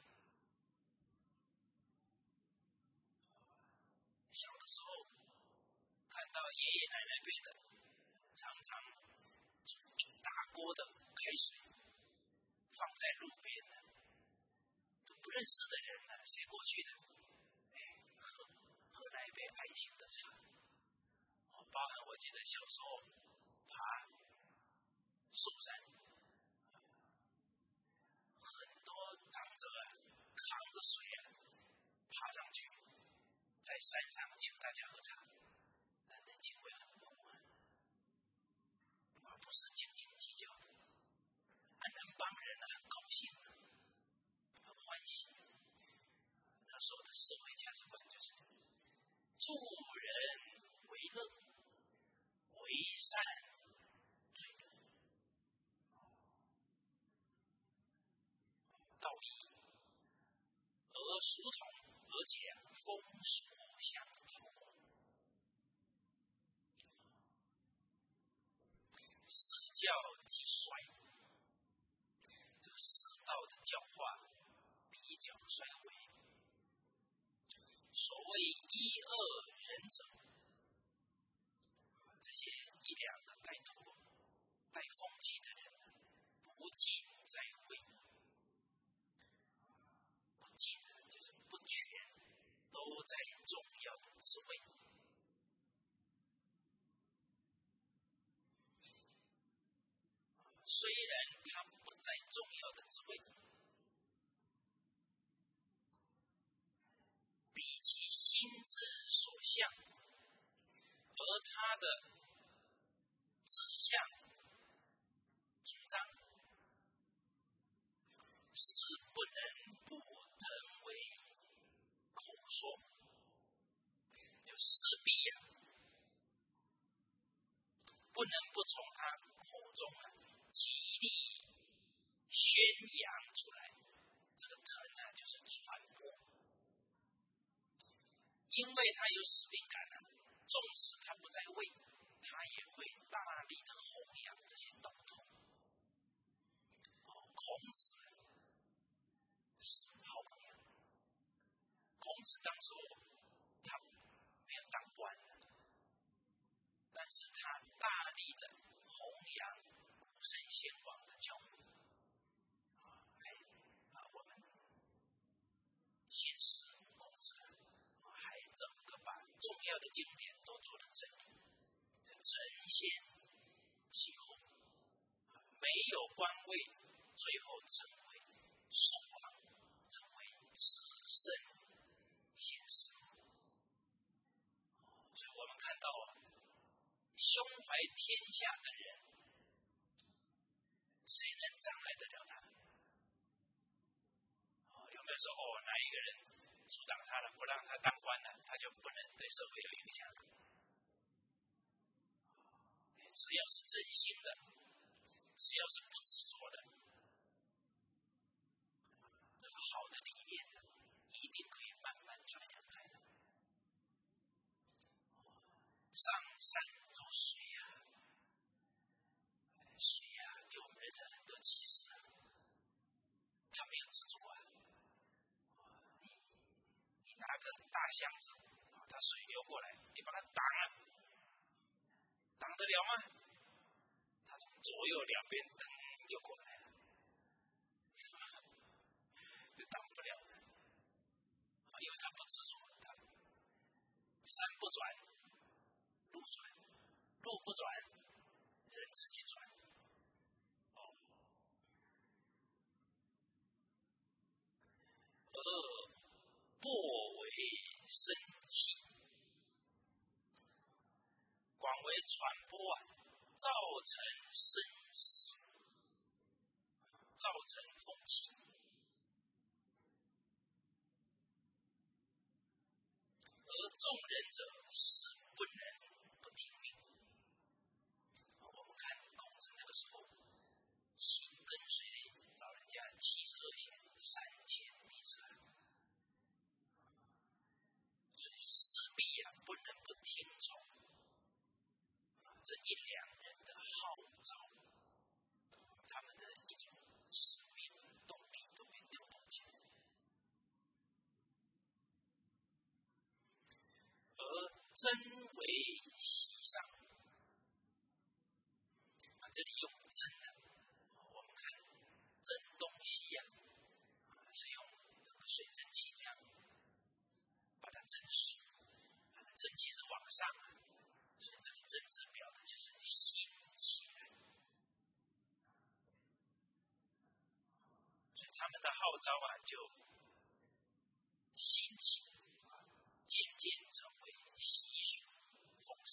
小的时候看到爷爷奶奶辈的，常常打锅的开水放在路边的，都不认识的人呢，谁过去的？哎，喝喝那一杯爱情的茶。哦，包含我记得小时候爬寿山，很多长者啊扛着水啊爬上去，在山上请大家喝茶，那人情味很浓啊，而不是斤斤计较的。啊，能帮人啊，很高兴啊，很欢喜。那时候的社会价值观就是助人为乐，为善最乐。道义而殊同，而且风俗相投。世教即衰，这个世道的教化比较衰微。所谓一恶人者，这些一两个带头带风气的人，不尽在位。不尽就是不全，都在重要的职位。虽然他不在重要的职位，比其心之所向，而他的志向主张是不能不成为口说，就势必呀、啊，不能不从他口中啊极力宣扬出来。这个疼啊，就是传播，因为他有使命感啊，纵使他不在位，他也会大力的弘扬这些道统。哦，孔子是好榜样。孔子当初他没有当官的，但是他大力的弘扬古圣先王的教育，啊，来啊，我们现实孔子还整个把重要的经典都做了整理，承先启后，没有官位，最后成为胸怀天下的人，谁能障碍得了他？有没有说哦，哪一个人阻挡他了，不让他当官了，他就不能对社会有影响？只要是真心的，只要是不执着的，这个好的理念呢，一定可以慢慢传扬开的。上善若水呀、啊，水呀、啊，给我们人生很多启示啊。他没有执着啊，你你拿个大箱子，它水流过来，你把它挡了，挡得了吗？它从左右两边噔就过来了，就挡不了的，因为它不执着，它山不转路转，路不转人自己转。哦，恶破为生气，广为传播啊，造成生死，造成风气。而众人者是不能不听命。我们看孔子那个时候，心跟随老人家七十二贤，三千弟子，所以势必啊不能不听从这一两人的号召，他们的一种使命动力都被调动起来。而真为其上，啊，这里用真的，我们看真东西呀、啊，是用这个水蒸气这样把它蒸湿，它的蒸汽是往上啊，所以这个真字表的就是心起来。所以他们的号召啊，就兴起，渐渐成为习俗风尚。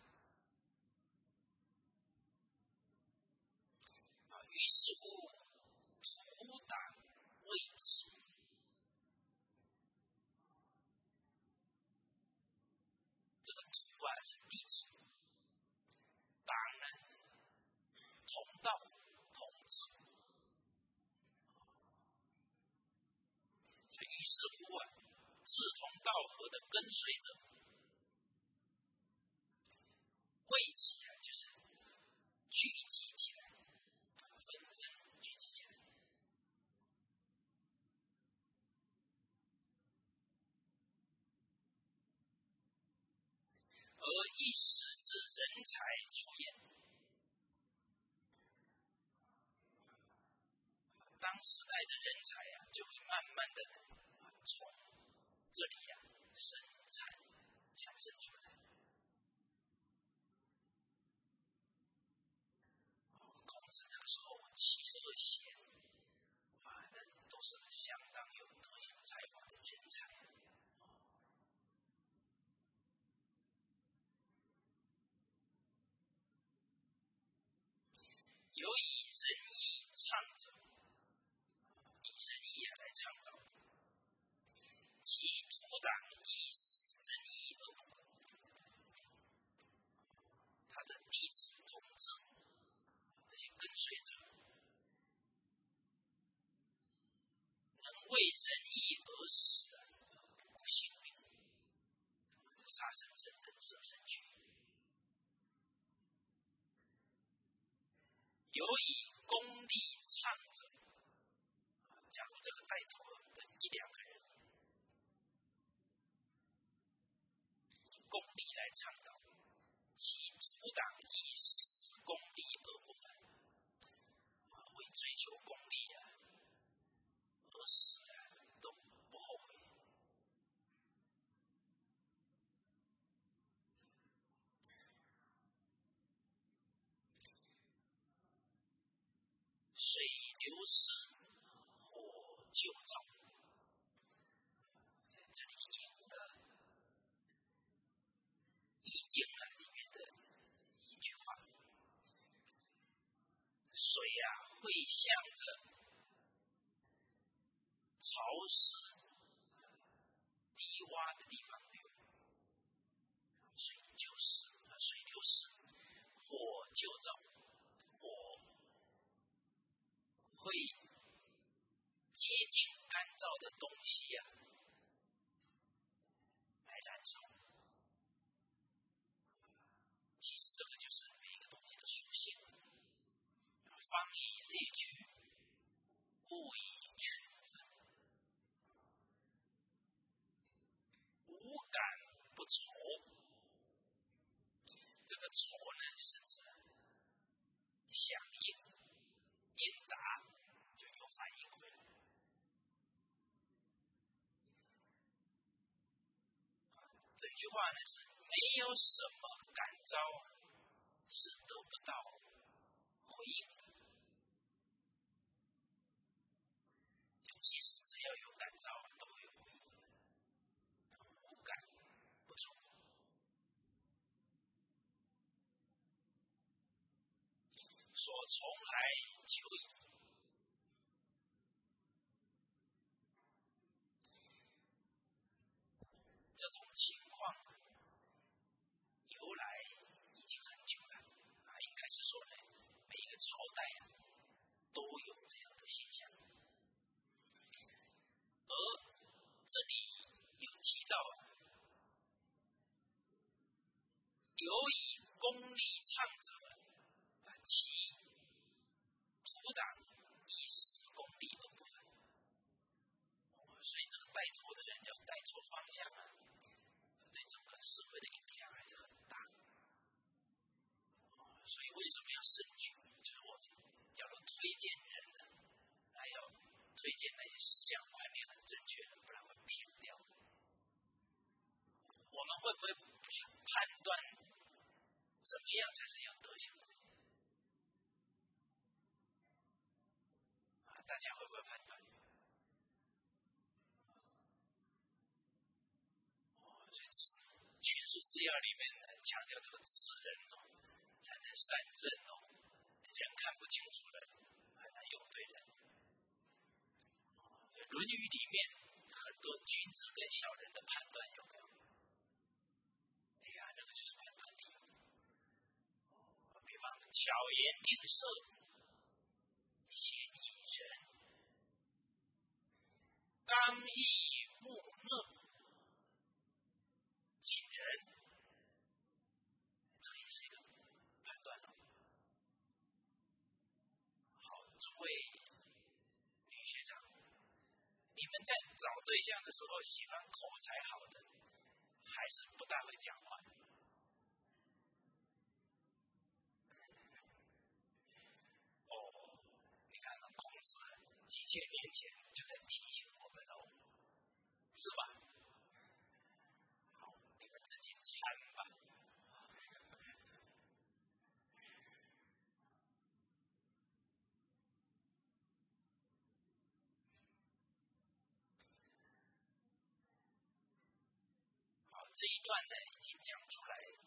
啊，于是乎土党未止，这个土啊是地址，党呢同道同志，所以于是乎啊，志同道合的跟随者，未止啊就是聚集起来，纷纷聚集起来。而一时之人才出现，当时代的人才啊，就会慢慢的从这里啊生产产生出来。孔子那个时候七十二贤啊，那都是相当有德有才华的人才啊。有以仁义倡者，以仁义啊来倡导，其土党亦是仁义而不可。他的弟子同志，这些跟随者，能为仁义而死啊，不顾性命，杀生生等舍身去。有以功利倡者，假如这个带头的一两个人，以功利来倡导，其土党亦是功利而不满，为追求功利啊而死啊，都不后悔。水流失，火就着。这里引用了《易经》啊里面的一会向着潮湿、低洼的地方流，水就湿，水流失，火就着，火会接近干燥的东西呀、啊，来燃烧。其实这个就是每一个东西的属性。方以类聚，物以群分，无感不愁。这个愁呢，是指响应、应答，就有反应回来。这句话呢是没有什么感召是得不到回应的。即使只要有感召，都会有回应。无感不愁。所从来求矣。这种情况由来已经很久了啊，应该是说呢，每一个朝代啊都有这样的现象。而这里有提到啊，有以功利倡者，其土党亦使功利而不分。所以这个带头的人要带错方向啊，对整个社会的影响还是很大。所以为什么要慎举？就是我们假如推荐人呢，还要推荐那些思想观念很正确的，不然会偏掉。我们会不会判断怎么样才是有德行的？啊，大家会不会判断？哦，所以群书治要里面强调这个知人哦，才能善任哦。人看不清楚了，很难用对人。《论语》里面很多君子跟小人的判断有没有？哎呀，那个就是判断力。比方巧言令色，鲜矣仁，刚毅木讷，谨人，这也是一个判断了。好，诸位女学长，你们在找对象的时候，喜欢口才好的，还是不大会讲话？哦，你看看孔子几千年前就在提醒我们哦，是吧？好，你们自己参吧。好，这一段呢已经讲出来了。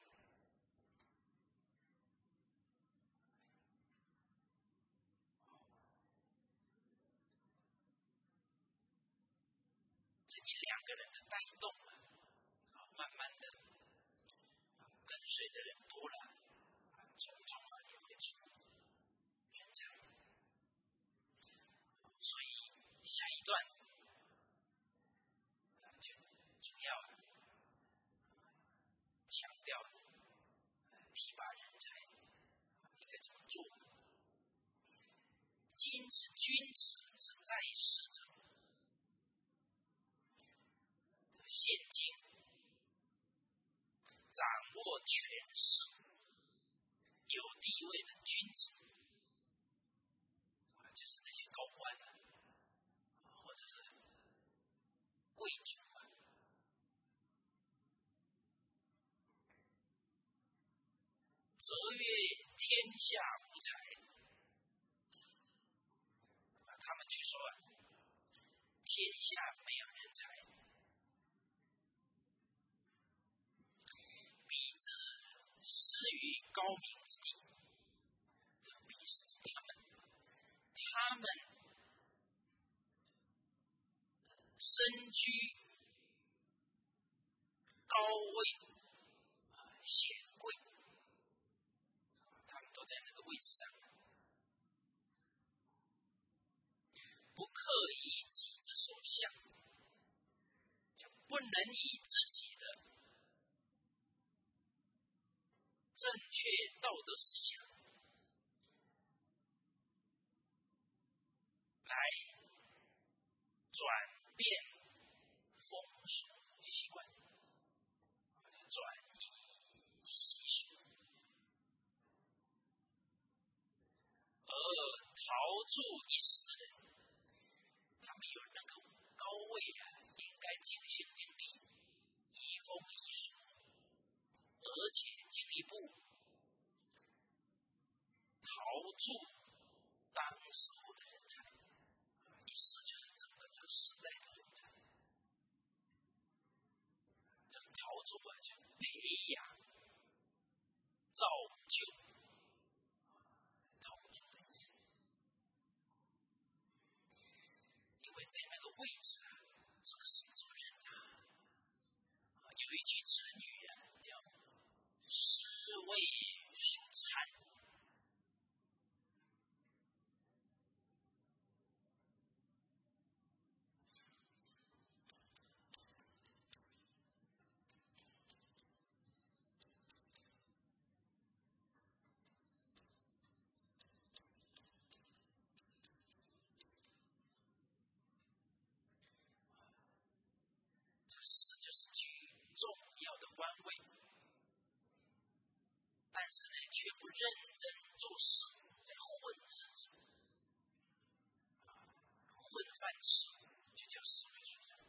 你两个人的带动啊，慢慢的跟随的人多了，从中啊也会出人才。所以下一段就主要强调提拔人才应该怎么做。今之君子之在世者，现今掌握权势、有地位的君子，就是那些高官啊，或者是贵族啊，则曰天下无才。他们据说啊，天下没有人才。彼之失于高明之地，彼是他们居高位啊显贵，他们都在那个位置上，不刻意己之所向，就不能以自己的正确道德思想来转变风俗习惯，转移习俗，而陶铸一时的人，他们有那个高位啊，应该尽心尽力，移风易俗，而且进一步陶铸当时候的人才，意思就是整个这个时代的人才。这个陶铸啊，就培养、造就陶铸人才。因为在那个位置啊，这个是主人啊，有一句成语啊，叫士为蜀餐。重要的官位，但是呢，却不认真做事，在混日子，混饭吃，就叫士为蜀餐。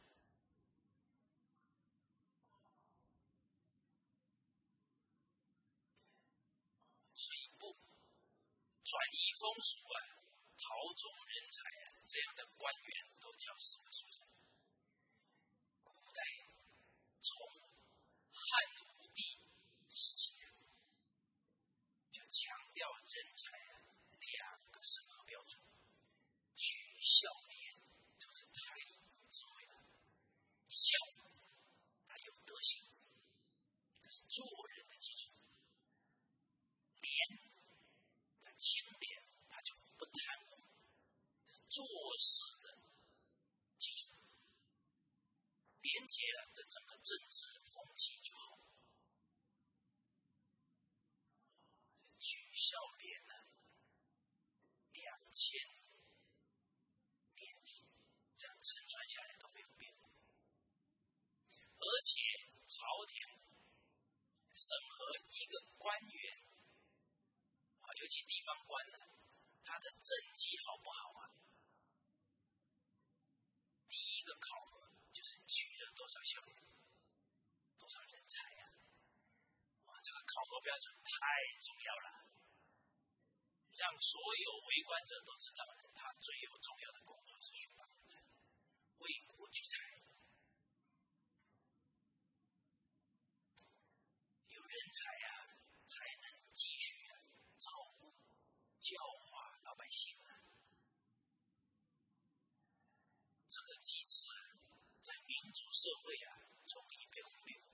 所以不转移风俗啊，陶铸人才啊，这样的官员都叫士为蜀餐。古代从汉武帝时期就强调人才啊两个审核标准，取孝廉，就是太智慧了。孝，他有德行，这是做人的基础；廉，他清廉，他就不贪污，这是做事的基础。廉洁了，这整个政治风气就好。取孝廉呢，两千年这样承传下来都没有变，而且朝廷审核一个官员啊，尤其地方官呢，他的政绩好不好啊？第一个考核就是取了多少孝廉，多少人才呀、啊？哇，这个考核标准太重要了，让所有为官者都知道，他最有重要的工作是选拔人才，为国聚财。有人才啊，才能继续啊照顾、教化老百姓啊。这个机制啊，在民主社会啊，容易被忽略。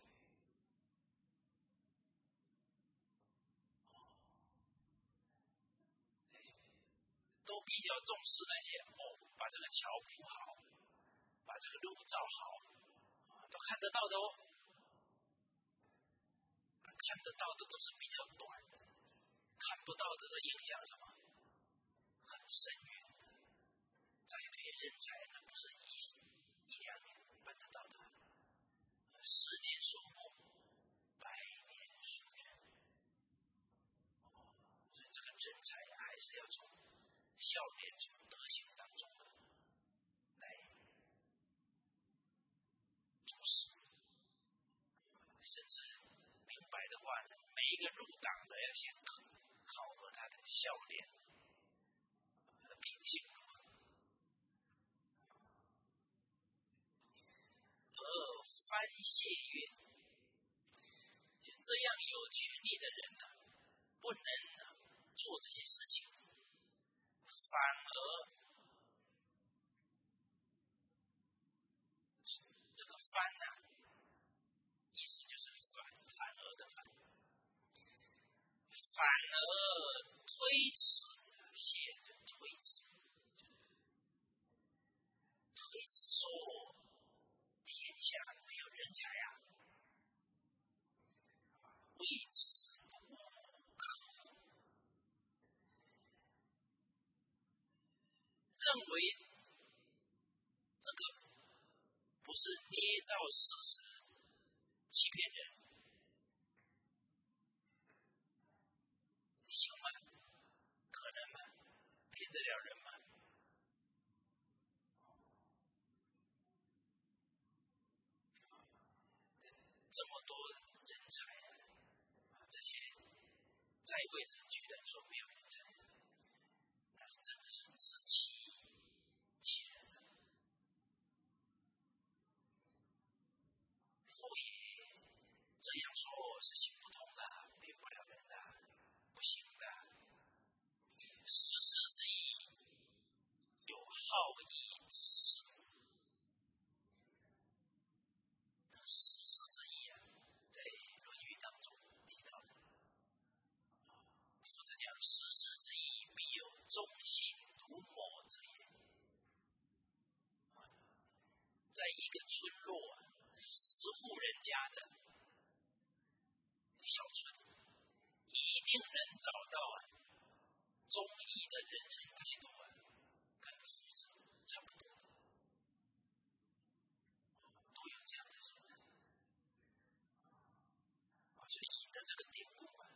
都比较重视那些哦，把这个桥铺好，把这个路造好，都看得到的哦。看得到的都是比较短的，看不到的都影响什么？很深远的。栽培人才那不是一一两年办得到的，十年树木，百年树人。所以这个人才呀，还是要从孝廉、从德行当中的来做事。甚至明白的话呢，每一个入党的要先考考核他的孝廉和品性如何。而藩谢曰，就这样有权利的人呢、啊，不能呢、啊、做这些事情，反而反而推迟些推迟，推迟说天下没有人才啊，为之不可。认为这个不是捏造事实欺骗人，行吗？可能吗？骗得了人吗？这么多人才啊，这些在位者居然说没有人才，那是真的是自欺欺人。所以这样说是行不通的，骗不了人的，不行的。实施之意有好义之事，实施之意啊，在《论语》当中提到的。夫子讲：实施之意，必有忠心图谋之也。在一个村落啊，十户人家的小村，一定能找到啊忠义的人生态度啊，跟夫子差不多，都有这样的人。啊，所以引的这个典故啊，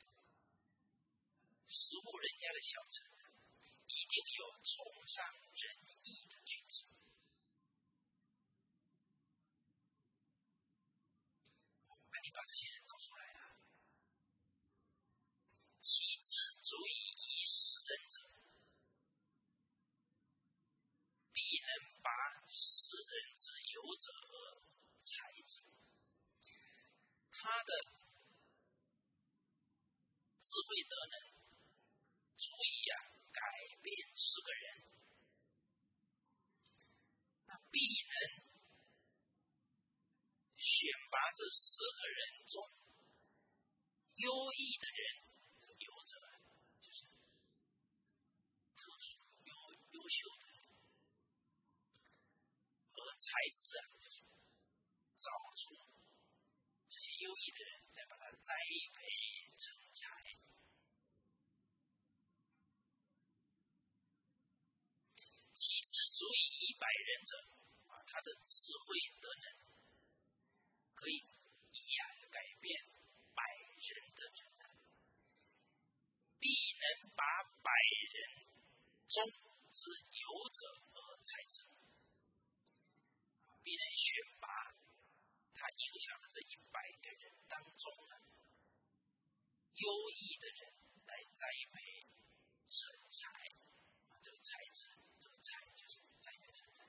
十户人家的小村，一定有崇尚仁义的君子。那你把这些人找出来了，其志足以以使人者，必能拔世人之有者而才之。他的智慧德能，足以啊改变十个人，那必能选拔这十个人中优异的人，优者就是特殊优优秀的人，而才智啊，就是找出这些优异的人，再把他栽培成才。其志足以一百人者啊，他的智慧德能可以以啊改变百人的人能，必能把百人中之有者而才之，必能选拔他影响的这一百个人当中的优异的人来栽培成才。这个才智，这个才就是栽培成才。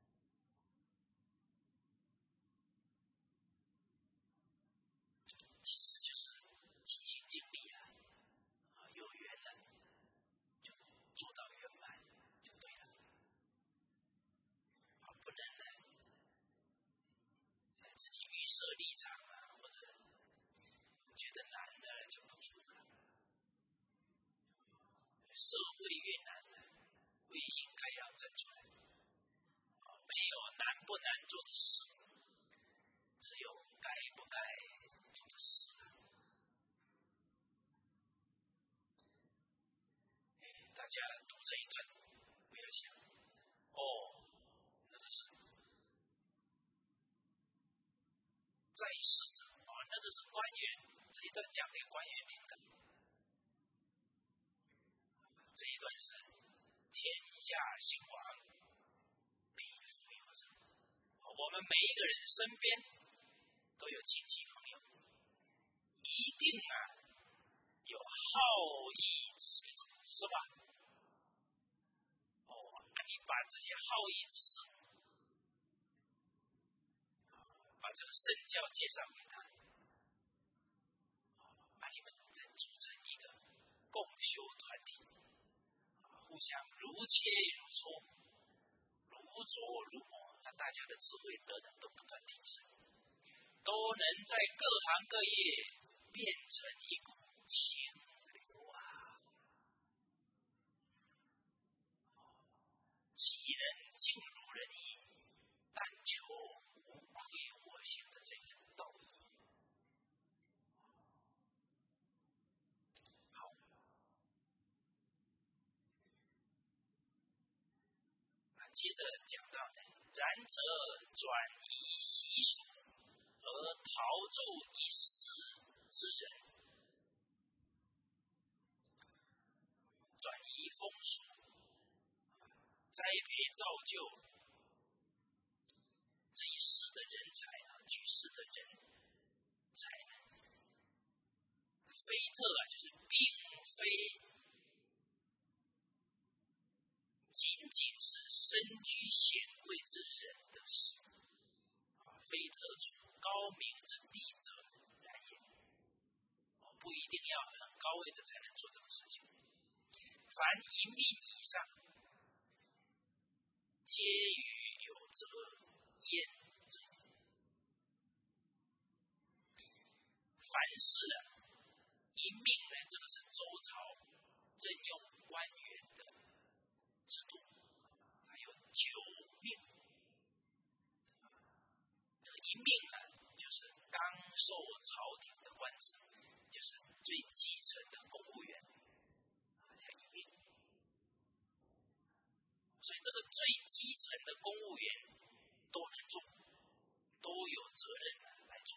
其实就是尽心尽力啊，啊有缘了就做到圆满就对了，啊不能呢自己预设立场啊，或者觉得难的就不做了。社会越难呢，越应该要站出来。没有难不难做的事，只有该不该做的事。大家读这一段，不要想哦，那个是在世者啊，那个是官员，这一段讲给官员听的。这一段是天下兴亡，必复有者。我们每一个人身边都有亲戚朋友，一定啊有好义之士，是吧？哦，那你把这些好义之士，把这个身教介绍给他，把你们再组成一个共修团体，互相如切如磋，如琢如磨，那大家的智慧德能都不断提升，都能在各行各业变成一股清接着讲到呢，然则转移习俗，而陶铸一时之人，转移风俗，栽培造就这一时的人才啊，举世的人才呢，非特啊，就是并非仅仅是身居显贵之人的事，非特从高明之地者然也。不一定要很高位的才能做这个事情。凡一命以上，皆与有责焉者。凡事啊，一命呢，这个是周朝任用官员的制度，还有九命。这个一命啊，就是刚受朝廷的官职，就是最基层的公务员，叫一命。所以这个最基层的公务员都能做，都有责任来做。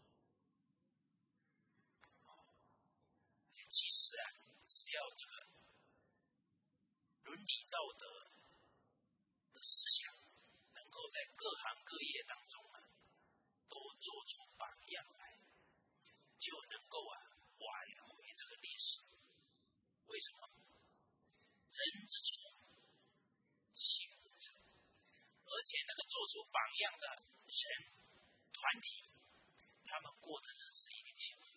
其实啊，只要这个伦理道德的思想能够在各行各业当中啊，都做出榜样来，就能够啊挽回这个历史。为什么？人之初，性本善，而且那个做出榜样的人团体，他们过的日子一定幸福。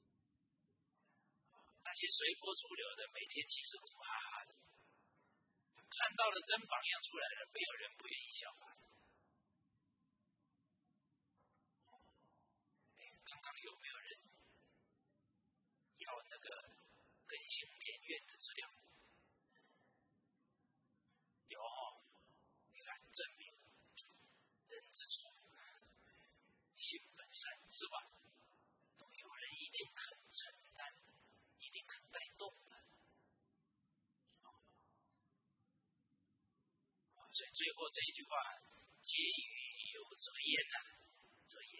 那些随波逐流的，每天其实苦哈哈的，看到了真榜样出来了，没有人不愿意效法。刚刚有没有人要那个更新连院的资料？有哦，你看证明人之初性本善，是吧？有人一定肯承担，一定肯带动的。所以最后这一句话，皆与有责焉呐，责也。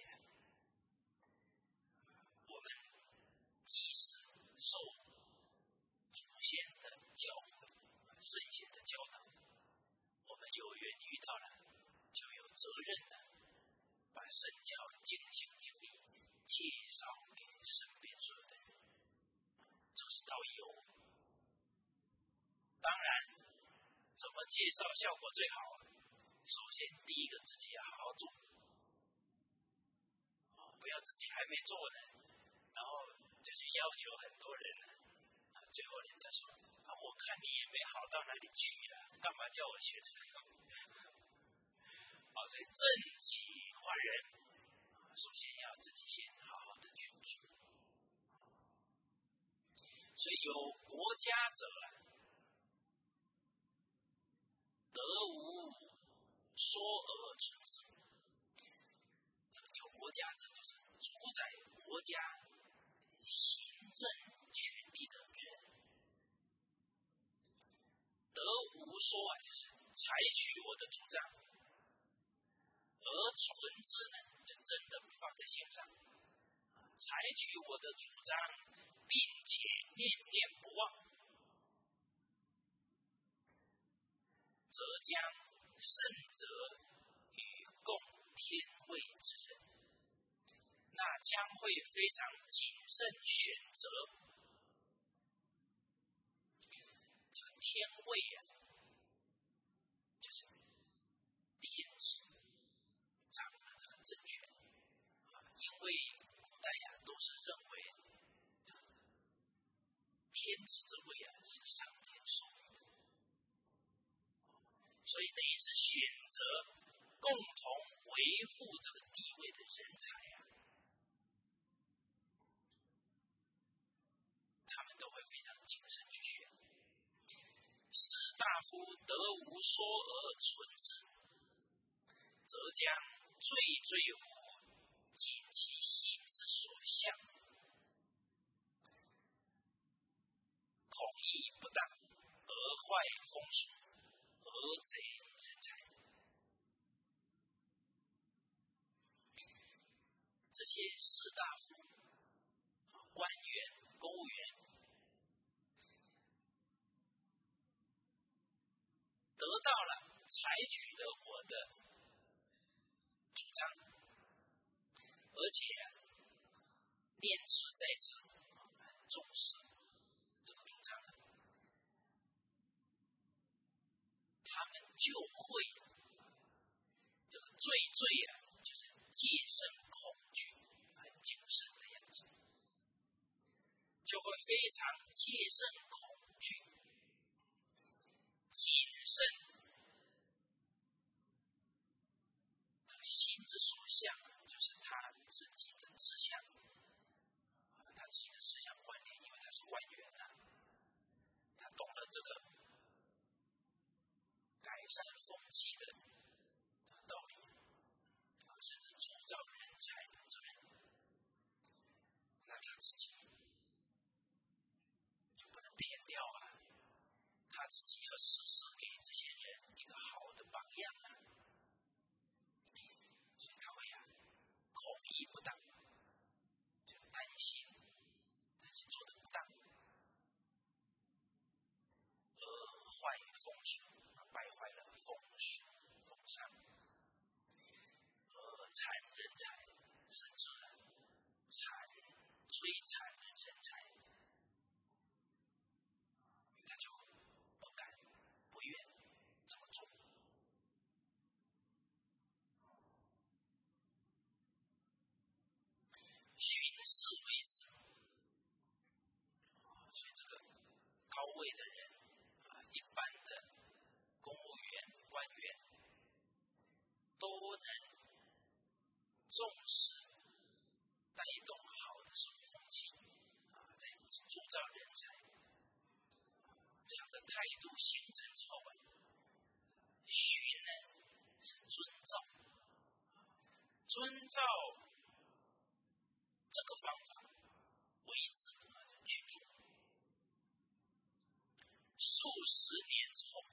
我们即使受祖先的教诲、圣贤的教导，我们有缘遇到了，就有责任的把圣教尽心尽力介绍给身边所有的人，这是道友。当然，怎么介绍效果最好？首先，第一个自己要好好做，不要自己还没做呢，然后就去要求很多人了，最后人家说啊，我看你也没好到哪里去了，干嘛叫我学这个？好，所以正己还人，首先要自己先好好的去做。所以有国家者，得无说而存之。有国家者就是主宰国家行政权力的人。得无说啊，就是采取我的主张，而存之呢，就真的放在心上，采取我的主张，并且念念不忘，则将圣者与共天位之人，那将会非常谨慎选择。这个天位啊，就是天子掌的很正确啊，因为古代呀、啊、都是认为天子之位啊是上天授予的，所以等于是选择共同维护这个地位的人才啊，他们都会非常谨慎去选。士大夫得无说而存之，则将惴惴乎尽其心之所向，恐意不当而坏风俗，而贼人才。 到了，采取了我的主张，而且念兹在兹，很重视这个主张，他们就会这个惴惴啊，就是戒慎恐惧，很谨慎的样子，就会非常戒慎恐惧，谨慎。心之所向，就是他自己的志向，他自己的思想观念，因为他是官员啊，他懂了这个改善风气的道理，甚至铸造人才的责任，那他自己就不能偏掉啊，他自己要时时给这些人一个好的榜样啊，所以他会啊口意不当，就担心自己做的不当，而坏风俗，败坏了风俗风尚，而残人才，甚至残摧残人才，他就不敢不愿这么做。徇私为子，所以这个高位的人啊，一般的公务员、官员都能重视、带动好的生活风气啊，来铸造人才，这样的态度形成之后啊，徇呢是遵照，遵照这个方法为子去做，数十年之后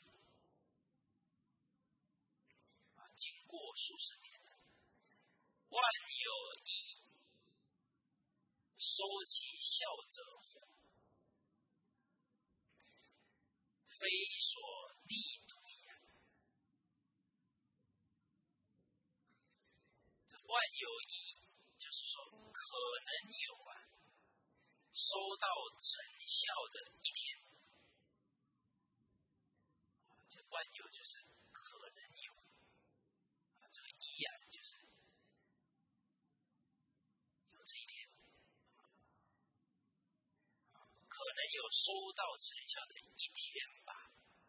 啊，经过数十年，万有一收其效者乎？非所力度也。这万有一，就是说可能有啊，收到成效的一天。这万有就是可能有，啊，这个一啊，就是有这一天，可能有收到成效的一天吧。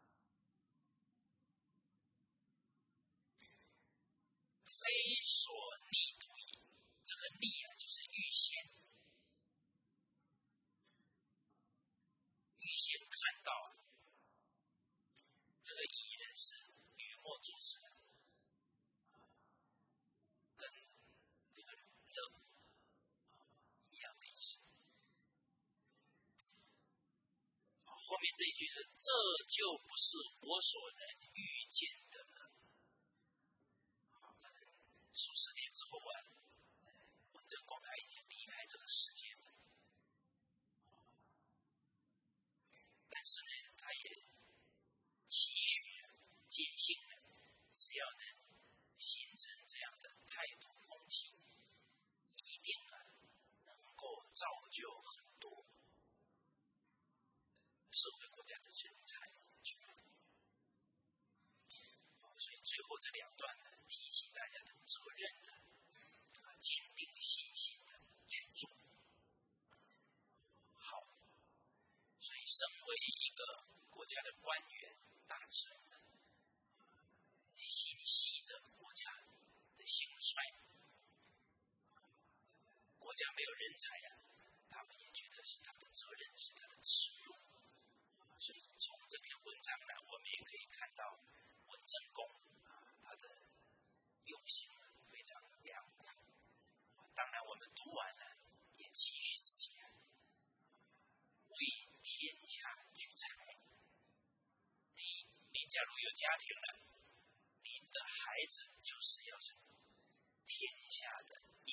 非所力度也，这个力啊，就是预先，预先看到啊，这个艺人是雨墨主持的，跟这个乐一样的意思。后面这一句是，这就不是我所能预见的了。数十年之后啊，文正公他已经离开这个世界了，但是呢，他也期许坚信呢，只要能形成这样的态度风气，一定啊能够造就很多社会国家的人才。所以最后这两段呢，提醒大家的责任呢，啊，坚定信心的去做好。所以身为一个国家的官员、大臣，心系着国家的兴衰，国家没有人才啊，他们也觉得是他的责任，是他的耻辱。所以从这篇文章呢，我们也可以看到文正公啊，他的用心非常良苦。当然，我们读完了，也期许自己为天下聚财。你你假如有家庭了，你的孩子就是要是天下的英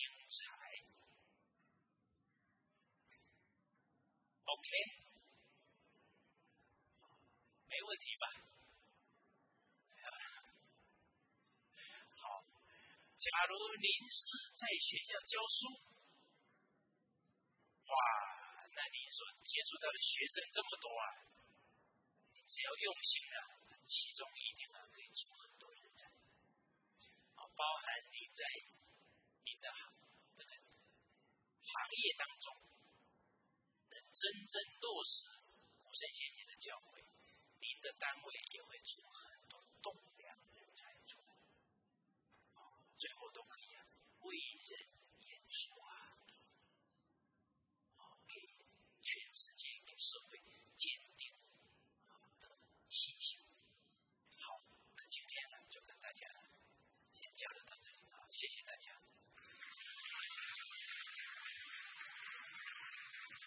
才。OK， 没问题吧？ 假如您是在学校教书，哇，那你所接触到的学生这么多啊，你只要用心啊，其中一定啊可以出很多人才。啊，包含你在你的这个行业当中，能真正落实古圣先贤的教诲，您的单位也会出很